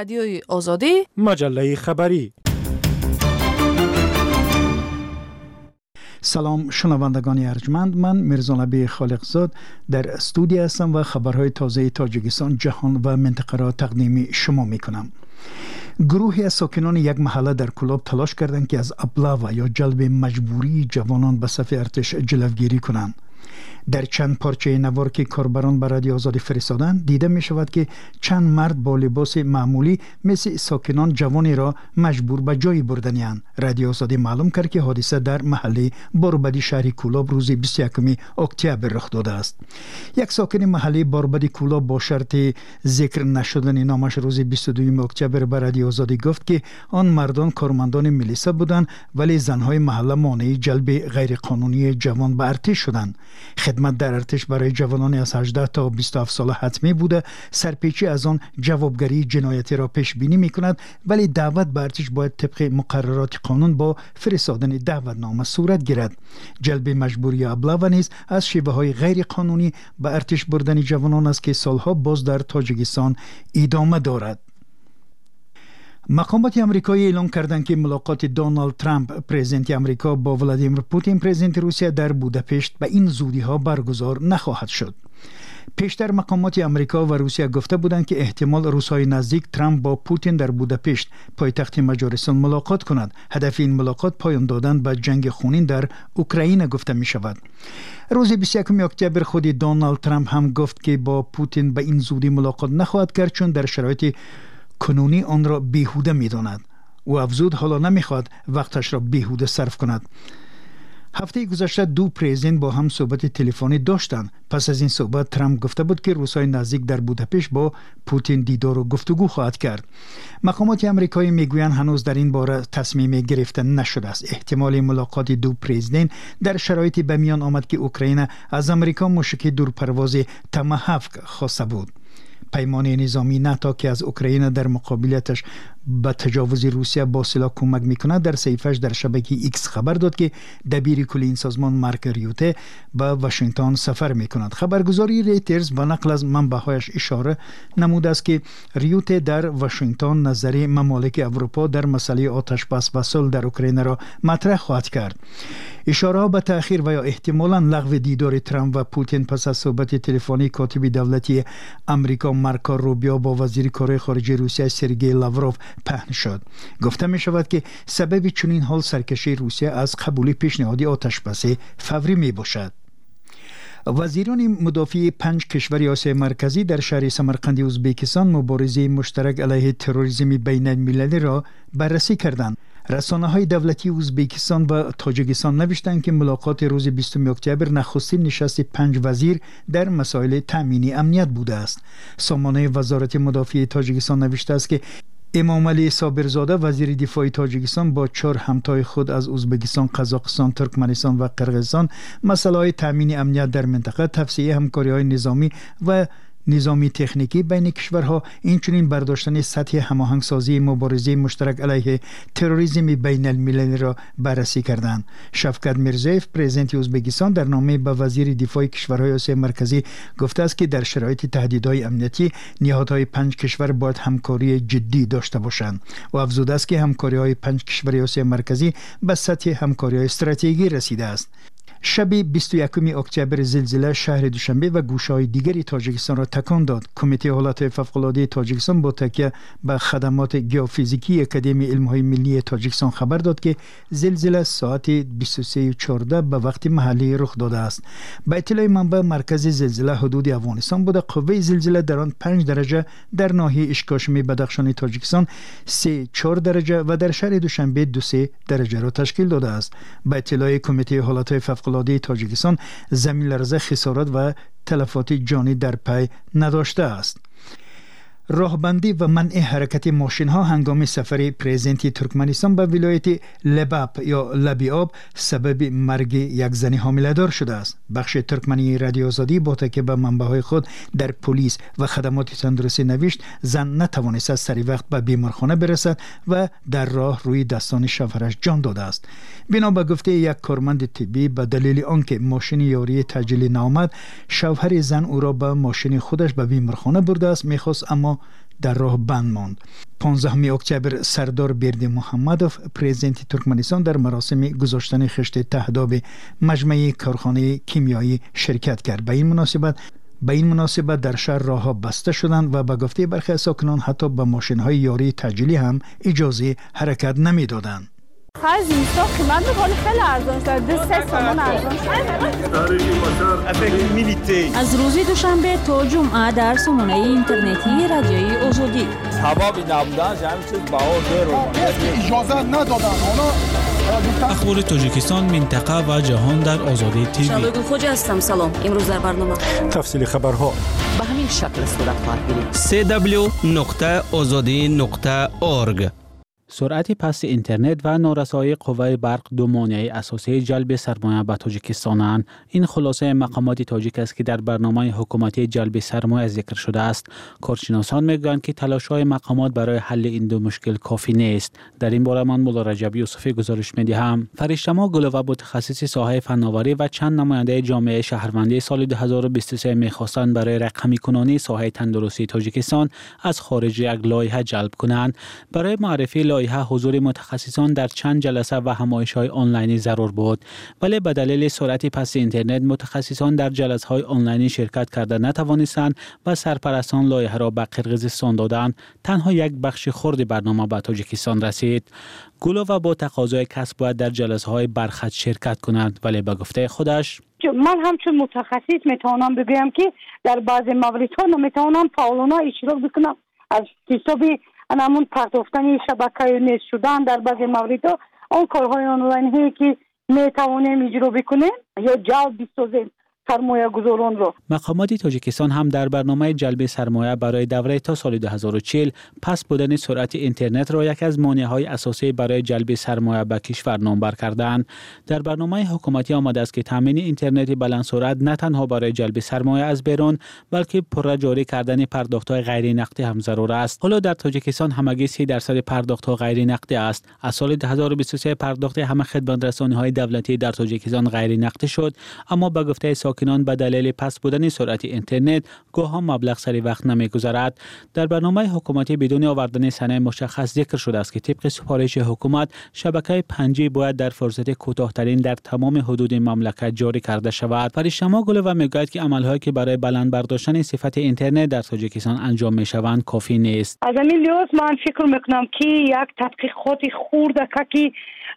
رادیوی آزادی،
مجله خبری.
سلام شنوندگان ارجمند، من میرزانبی خالقزاد در استودیو هستم و خبرهای تازه تاجیکستان، جهان و منطقه را تقدیم شما می کنم. گروهی از ساکنان یک محله در کلاب تلاش کردند که از ابلاو یا جلب مجبوری جوانان به صف ارتش جلوگیری کنند. در چند پارچه نوار که کاربران به رادیو آزادی فرستادند دیده می شود که چند مرد با لباس معمولی مثل ساکنان جوانی را مجبور به جایی بردنیان. رادیو آزادی معلوم کرد که حادثه در محله باربدی شهر کولاب روز بیست و یکم اکتبر رخ داده است. یک ساکن محله باربدی کولاب با شرط ذکر نشدن نامش روز بیست و دوم اکتبر به رادیو آزادی گفت که آن مردان کارمندان ملیسا بودند ولی زنهای محله مانع جلب غیرقانونی جوان به ارتش شدند. خدمت در ارتش برای جوانان از هجده تا بیست و هفت ساله حتمی بوده. سرپیچی از آن جوابگری جنایتی را پیش بینی می کند ولی دعوت به ارتش باید طبق مقررات قانون با فرستادن دعوتنامه صورت گیرد. جلب مجبوری ابلاو نیز از شیوه های غیر قانونی به ارتش بردن جوانان است که سالها باز در تاجیکستان ادامه دارد. مقامات امریکایی اعلام کردند که ملاقات دونالد ترامپ پرزیدنت امریکا با ولادیمیر پوتین پرزیدنت روسیه در بوداپشت به این زودی ها برگزار نخواهد شد. پیشتر مقامات امریکا و روسیه گفته بودند که احتمال روس‌های نزدیک ترامپ با پوتین در بوداپشت پایتخت مجارستان ملاقات کند. هدف این ملاقات پایان دادن به جنگ خونین در اوکراین گفته می شود. روز بیست و یکم اکتبر خود دونالد ترامپ هم گفت که با پوتین به این زودی ملاقات نخواهد کرد چون در شرایط کنونی آن را بیهوده می داند. او افزود حالا نمی خواهد وقتش را بیهوده صرف کند. هفته گذشته دو پرزیدنت با هم صحبت تلفنی داشتند. پس از این صحبت ترامپ گفته بود که روس‌های نزدیک در بوداپشت با پوتین دیدار و گفتگو خواهد کرد. مقامات آمریکایی میگویند هنوز در این باره تصمیم گرفته نشده است. احتمال ملاقات دو پرزیدنت در شرایطی به میان آمد که اوکراین از امریکا موشک دورپرواز تاماهاوک خواسته بود. پیمانه نظامی ناتو که از اوکراین در مقابلتش به تجاوز روسیه با سلاح کمک میکند در صحیفه‌اش در شبکه ایکس خبر داد که دبیر کل این سازمان مارک ریوته به واشنگتن سفر میکند. خبرگزاری ریترز با نقل از منبع‌هایش اشاره نموده است که ریوته در واشنگتن نظر ممالک اروپا در مسئله آتش‌بس و صلح در اوکراین را مطرح خواهد کرد. اشاره به تأخیر و یا احتمالاً لغو دیدار ترامپ و پوتین پس از صحبت تلفنی کاتب دولتی آمریکا مارکو روبیو با وزیر کار خارجه روسیه سرگئی لاوروف پهن شد. گفته می شود که سبب چنین حال سرکشی روسیه از قبول پیشنهاد آتش‌بس فوری می باشد. وزیران مدافع پنج کشور آسیای مرکزی در شهر سمرقند ازبکستان مبارزه مشترک علیه تروریسم بین المللی را بررسی کردند. رسانه‌های دولتی ازبکستان و تاجیکستان نوشتند که ملاقات روز بیستم اکتبر نخستین نشست پنج وزیر در مسائل تامین امنیت بوده است. سامانه وزارت مدافع تاجیکستان نوشته است که امامعلی صابرزاده وزیر دفاع تاجیکستان با چهار همتای خود از ازبکستان، قزاقستان، ترکمنستان و قرقیزستان مسائل تامین امنیت در منطقه، توسعه همکاری‌های نظامی و نظامی تکنیکی بین کشورها، اینچنین برداشتن سطح هماهنگسازی مبارزه مشترک علیه تروریسم بین المللی را بررسی کردند. شفقت میرزایف پرزیدنت ازبکستان در نامه به وزیر دفاع کشورهای آسیای مرکزی گفته است که در شرایط تهدیدهای امنیتی نهادهای پنج کشور باید همکاری جدی داشته باشند و افزوده است که همکاری‌های پنج کشور آسیای مرکزی به سطح همکاری‌های استراتژیکی رسیده است. شب بیست و یکم اکتبر زلزله شهر دوشنبه و گوشه‌های دیگری تاجیکستان را تکان داد. کمیته حالات فوق‌العاده تاجیکستان با تکیه به خدمات گیوفیزیکی اکادمی علم‌های ملی تاجیکستان خبر داد که زلزله ساعت بیست و سه و چهارده به وقت محلی رخ داده است. به اطلاع منبع مرکز زلزله حدود افغانستان بوده. قوه زلزله در آن پنج درجه، در ناحیه اشکاشم بدخشان تاجیکستان سه چهار درجه و در شهر دوشنبه دو سه درجه را تشکیل داده است. به اطلاع کمیته حالات فوق‌العاده تاجیکستان زمین لرزه خسارات و تلفات جانی در پی نداشته است. راهبندی و منع حرکت ماشین ها هنگام سفر پرزیدنت ترکمنستان به ولایت لباب یا لبیاب سبب مرگ یک زن حامله دار شده است. بخش ترکمنی رادیو آزادی با تکیه به منبع‌های خود در پلیس و خدمات تندرستی نوشت زن نتوانست سری وقت به بیمارخانه برسد و در راه روی دستان شوهرش جان داده است. بنا به گفته یک کارمند طبی به دلیل آنکه ماشین یاری تعجیلی نآمد، شوهر زن او را به ماشین خودش به بیمارخانه برده است. میخواست اما در راه بند ماند. پانزدهم اکتبر سردار بیردی محمدوف پرزیدنت ترکمنستان در مراسم گذاشتن خشت تهداب مجمع کارخانه کیمیایی شرکت کرد. به این مناسبت به این مناسبت در شهر راه‌ها بسته شدند و به گفته برخی ساکنان حتی به ماشین‌های یاری تجلی هم اجازه حرکت نمی‌دادند.
خرج زمستان قیمت می‌کنه خیلی ارزان شد. دو سه تومان ارزان شد.
از روز دوشنبه تا جمعه در سامانه اینترنتی رادیوی آزادی.
هوا بی نبودن همین چیز بهار دیر
اجازه ندادن.
اخبار تاجیکستان، منطقه و جهان در آزادی تیوی.
شبگون خوج هستم. سلام. امروز در برنامه
تفصیل خبرها
به همین شکل صورت خواهد گرفت.
سی دبلیو نقطه آزادی نقطه اورگ.
سرعت پست اینترنت و نارسایی قوه برق دو مانع اساسی جلب سرمایه به تاجیکستانند. این خلاصه مقامات تاجیک است که در برنامه حکومتی جلب سرمایه ذکر شده است. کارشناسان میگویند که تلاش‌های مقامات برای حل این دو مشکل کافی نیست. در این باره من مولا رجب یوسفی گزارش می‌دهم. فرشته‌ما گلوه متخصص ساحه فناوری و چند نماینده جامعه شهروندی سال دو هزار و بیست و سه می‌خواستند برای رقمی کنانی ساحه تندرستی تاجیکستان از خارج یک لایحه جلب کنند. برای معرفی لایحه حضور متخصصان در چند جلسه و همایش‌های آنلاینی ضرور بود، ولی به دلیل سرعت پست اینترنت متخصصان در جلسه‌های آنلاینی شرکت کرده نتوانستند و سرپرستان لایحه را به قرقیزستان دادند. تنها یک بخش خرد برنامه به تاجیکستان رسید. گلووا با تقاضای کسب باید در جلسه‌های برخط شرکت کنند، ولی به گفته خودش
من همچون متخصص میتونم بگویم که در بعضی موردها نمیتونم فعالانه اشتراک بکنم از حساب همون پرداختن شبکه نیست شدن. در بعضی موردها اون کارهای آنلاین هایی که میتوانیم اجرا بکنیم یا جلب بسازیم سرمایه گذاران رو.
مقامات تاجیکستان هم در برنامه جلب سرمایه برای دوره تا سال دو هزار و چهل پس بودن سرعت اینترنت را یک از مانع‌های اساسی برای جلب سرمایه به کشور نامبر کردند. در برنامه حکومتی آمده است که تامین اینترنت بلند سرعت نه تنها برای جلب سرمایه از بیرون بلکه پرره جاری کردن پرداخت‌های غیر نقدی هم ضرور است. حالا در تاجیکستان همگی سی درصد پرداخت‌ها غیر نقدی است. از سال دو هزار و بیست و سه پرداخت همه خدمات‌رسانی‌های دولتی در تاجیکستان غیر نقدی شد، اما به گفته ساکنان به دلیل پس بودن سرعت اینترنت گاه مبلغ سری وقت نمیگذرد. در برنامه حکومتی بدون آوردن سنه مشخص ذکر شده است که طبق سفارش حکومت شبکه پنج جی باید در فرصت کوتاه‌ترین در تمام حدود مملکت جاری کرده شود. فرشته‌ما گلووا میگوید که عمل‌هایی که برای بلند برداشتن صفت اینترنت در تاجیکستان انجام می‌شوند کافی نیست.
از همین لحاظ من فکر می‌کنم که یک تحقیقات خرد که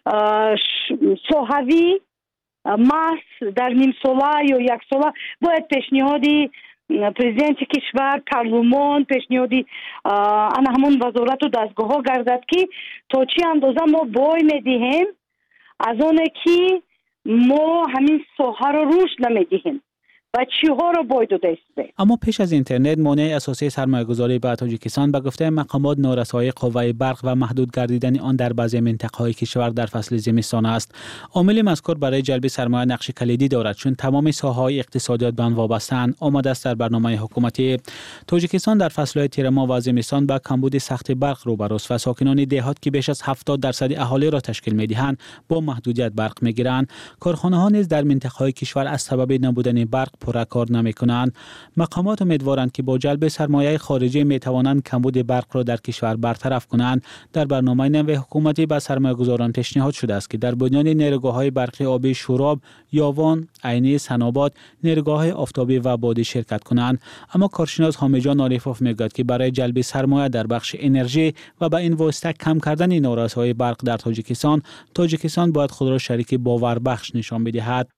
صحوی ماس در نیم ساله یا یک ساله باید پیشنهادی پرزیدنت کشور، پارلمان، پیشنهادی آن همون وزارت و دستگاه ها گردد که تا چی اندازه ما بای میدهیم از آنه که ما همین ساحه رو رشد نمیدهیم و چی ها رو باید داشته.
اما پیش از اینترنت مانع اساسی سرمایه‌گذاری به تاجیکستان به گفته مقامات نارسایی قوه برق و محدود گردیدن آن در بعضی منطقه‌های کشور در فصل زمستان است. عامل مذکور برای جلب سرمایه نقش کلیدی دارد چون تمام ساحه‌های اقتصادیات به آن وابسته‌اند. آمده است در برنامه حکومتی تاجیکستان در فصل‌های تیرما و زمستان با کمبود سخت برق روبروست و ساکنان دهات که بیش از هفتاد درصد اهالی را تشکیل می‌دهند با محدودیت برق می‌گیرند. کارخانه‌ها نیز در منطقه‌های کشور از سبب نبودن برق پره کار نمی‌کنند. مقامات امیدوارند که با جلب سرمایه خارجی می‌توانند کمبود برق را در کشور برطرف کنند. در برنامه نو حکومتی به سرمایه‌گذاران پیشنهاد شده است که در بنیان نیروگاه‌های برقی آبی شوراب، یاوان، عینی، سناباد، نیروگاه‌های آفتابی و بادی شرکت کنند. اما کارشناس حامیجان عارفوف میگوید که برای جلب سرمایه در بخش انرژی و به این واسطه کم کردن نارسایی برق در تاجیکستان، تاجیکستان باید خود را شریک باوربخش نشان بدهد.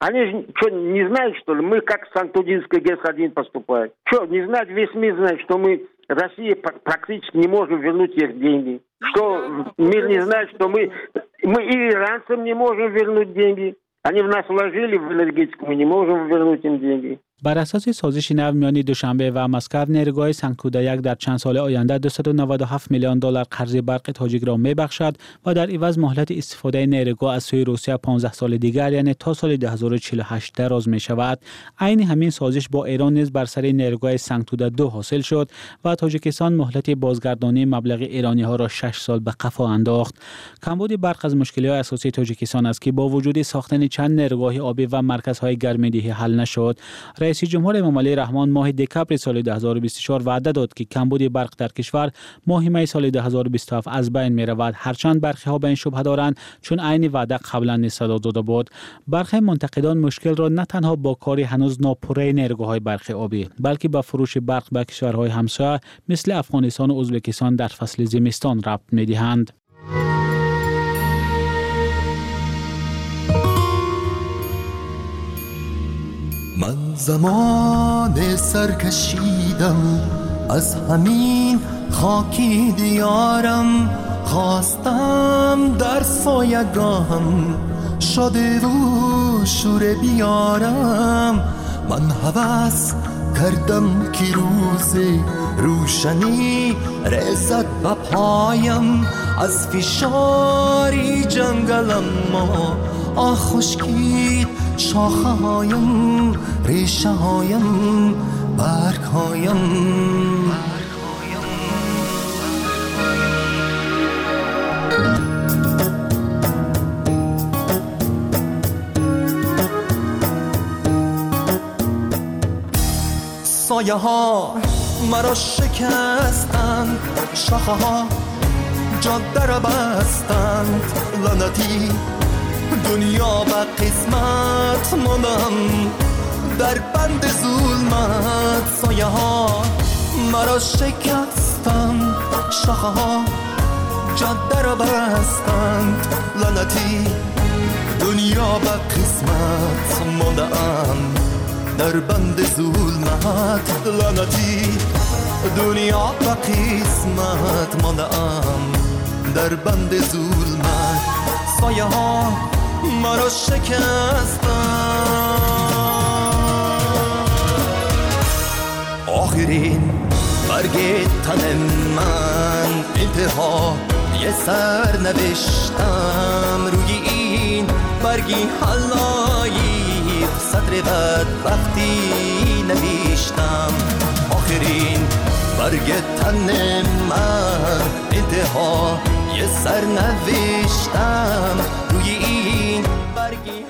Санктудинская ГЭС один поступает. Что, не знать, весь мир знает, что мы, Россия практически не можем вернуть их деньги. Что мир не знает, что мы, мы и иранцам не можем вернуть деньги. Они в нас вложили в энергетику, мы не можем вернуть им деньги.
بر اساس سازش نو میان دوشنبه و مسکو نیروگاه سنگتوده یک در چند سال آینده دویست و نود و هفت میلیون دلار قرض برق تاجیک را میبخشد و در عوض مهلت استفاده نیروگاه از سوی روسیه پانزده سال دیگر یعنی تا سال دو هزار و چهل و هشت دراز می شود. عین همین سازش با ایران نیز بر سر نیروگاه سنگتوده دو حاصل شد و تاجیکستان مهلت بازگردانی مبلغ ایرانی ها را شش سال به قفا انداخت. کمبود برق از مشکلات اساسی تاجیکستان است که با وجود ساختن چند نیروگاه آبی و مرکزهای گرمایدهی حل نشد. رئیس جمهور امام علی رحمان ماه دکمبر سال دو هزار و بیست و چهار وعده داد که کمبود برق در کشور ماه می سال دو هزار و بیست و هفت از بین می رود. هرچند برخی ها به این شبهه دارند چون عین وعده قبلا نصادات داده بود. برخی منتقدان مشکل را نه تنها با کاری هنوز ناپوره نیروگاه‌های برق آبی بلکه با فروش برق به کشورهای همسایه مثل افغانستان و ازبکستان در فصل زمستان ربط می‌دهند.
من زمان سرکشیدم از همین خاکی دیارم، خواستم در سایگاهم شاده و شور بیارم. من هوس کردم که روز روشنی رسد به پایم، از فشاری جنگلم ما آه خشکید شاخه هایم، ریشه هایم، برگ هایم. سایه ها مرا شکستند، شاخه ها جاده را بستند. لعنتی دنیا به قسمت ماندم در بند ظلمت. سایه ها مرا شکستند، شاخه ها جاده را بستند. لعنتی دنیا به قسمت ماندم در بند ظلمت. لعنتی دنیا به قسمت ماندم در بند ظلمت. سایه ها مرا شکستند. آخرین برگ تن من انتها یه سر نوشتم، روی این برگی حلایق سطر بدبختی نوشتم. آخرین برگ تن من انتها یه سر نوشتم، روی این برگی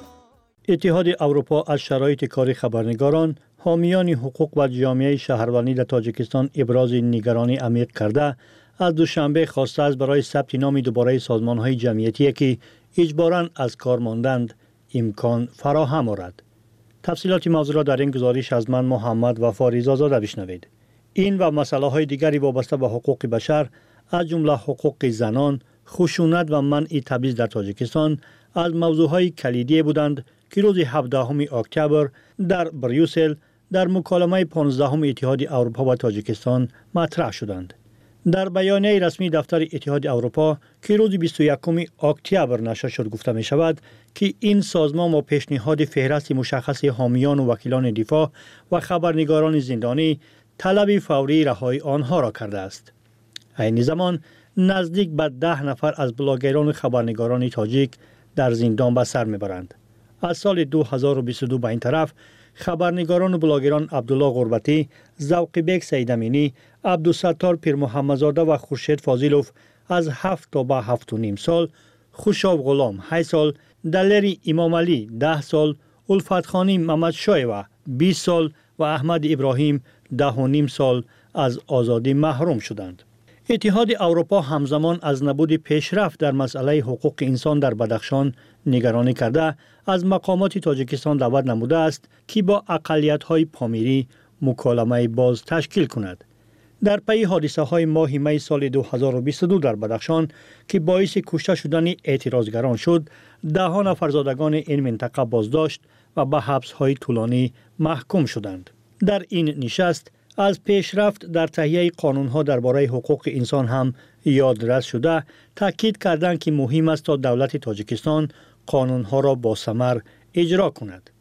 اتحاد اروپا از شرایط کاری خبرنگاران، حامیان حقوق و جامعه شهروندی در تاجیکستان ابراز نگرانی عمیق کرده از دوشنبه خواسته است برای ثبت نام دوباره سازمان‌های جمعیتی که اجباراً از کار ماندند امکان فراهم آورد. تفصیلات موضوع را در این گزارش از من محمد وفا رضازاده بشنوید. این و مسائل دیگری وابسته به حقوق بشر از جمله حقوق زنان، خشونت و منع تبعیض در تاجیکستان از موضوعهای کلیدی بودند که روز هفدهم اکتبر در بریوسل در مکالمه پانزدهم اتحاد اروپا و تاجیکستان مطرح شدند. در بیانیه رسمی دفتر اتحاد اروپا که روز بیست و یکم اکتبر نشر شد گفته می شود که این سازمان با پیشنهاد فهرست مشخص حامیان و وکیلان دفاع و خبرنگاران زندانی طلب فوری رهایی آنها را کرده است. عین زمان نزدیک به ده نفر از بلاگران و خبرنگاران تاجیک در زندان به سر میبرند. از سال دو هزار و بیست و دو به این طرف خبرنگاران و بلاگران عبدالله غربتی، ذوق بیگ سیدامینی، عبدالستار پیر محمدزاده و خورشید فاضلوف از هفت تا به هفت و نیم سال، خوشاب غلام هشت سال، دلری امام علی ده سال، الفت خانی محمد شایوه بیست سال و احمد ابراهیم ده و نیم سال از آزادی محروم شدند. اتحاد اروپا همزمان از نبود پیشرفت در مسئله حقوق انسان در بدخشان نگرانی کرده از مقامات تاجیکستان دعوت نموده است که با اقلیت‌های پامیری مکالمه باز تشکیل کند. در پی حادثه های ماه می سال دو هزار و بیست و دو در بدخشان که باعث کشته شدن اعتراضگران شد، ده ها نفر زادگان این منطقه بازداشت و به حبس های طولانی محکوم شدند. در این نشست از پیشرفت در تهیه قانون‌ها درباره حقوق انسان هم یادرس شده، تاکید کردند که مهم است تا دولت تاجیکستان قانون‌ها را با ثمر اجرا کند.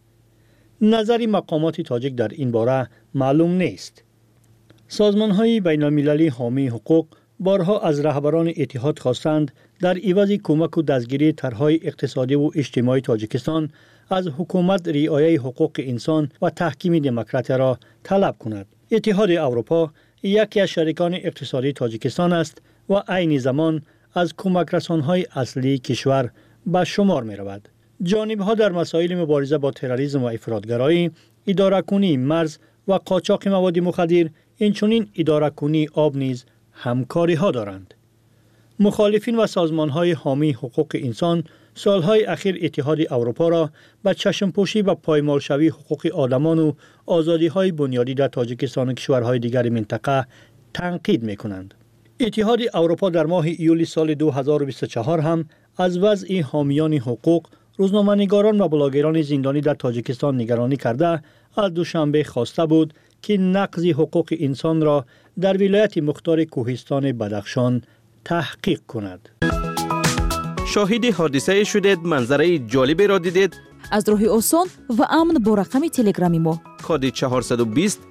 نظر مقامات تاجیک در این باره معلوم نیست. سازمان‌های بین‌المللی حامی حقوق بارها از رهبران اتحاد خواستند در عوض کمک و دستگیری طرح‌های اقتصادی و اجتماعی تاجیکستان از حکومت رعایت حقوق انسان و تحکیم دموکراسی را طلب کند. اتحاد اروپا یکی از شریکان اقتصادی تاجیکستان است و عین زمان از کمک رسان‌های اصلی کشور به شمار می رود. جانب‌ها در مسائل مبارزه با تروریسم و افراطگرایی اداره‌کنی مرز و قاچاق مواد مخدر، اینچنین اداره‌کنی آب نیز همکاری ها دارند. مخالفین و سازمان های حامی حقوق انسان سالهای اخیر اتحاد اروپا را به چشم‌پوشی و پایمال شوی حقوق آدمان و آزادی های بنیادی در تاجیکستان و کشورهای دیگر منطقه تنقید می کنند. اتحاد اروپا در ماه ایولی سال دو هزار و بیست و چهار هم از وضع حامیان حقوق، روزنامه‌نگاران و بلاگران زندانی در تاجیکستان نگرانی کرده از دوشنبه خواسته بود که نقض حقوق انسان را در ولایت مختار کوهستان بدخشان تحقیق کند.
شاهد حادثه شدید، منظره جالبی را دیدید؟
از راه آسان و امن با رقم تلگرامی ما
کد چهارصد و بیست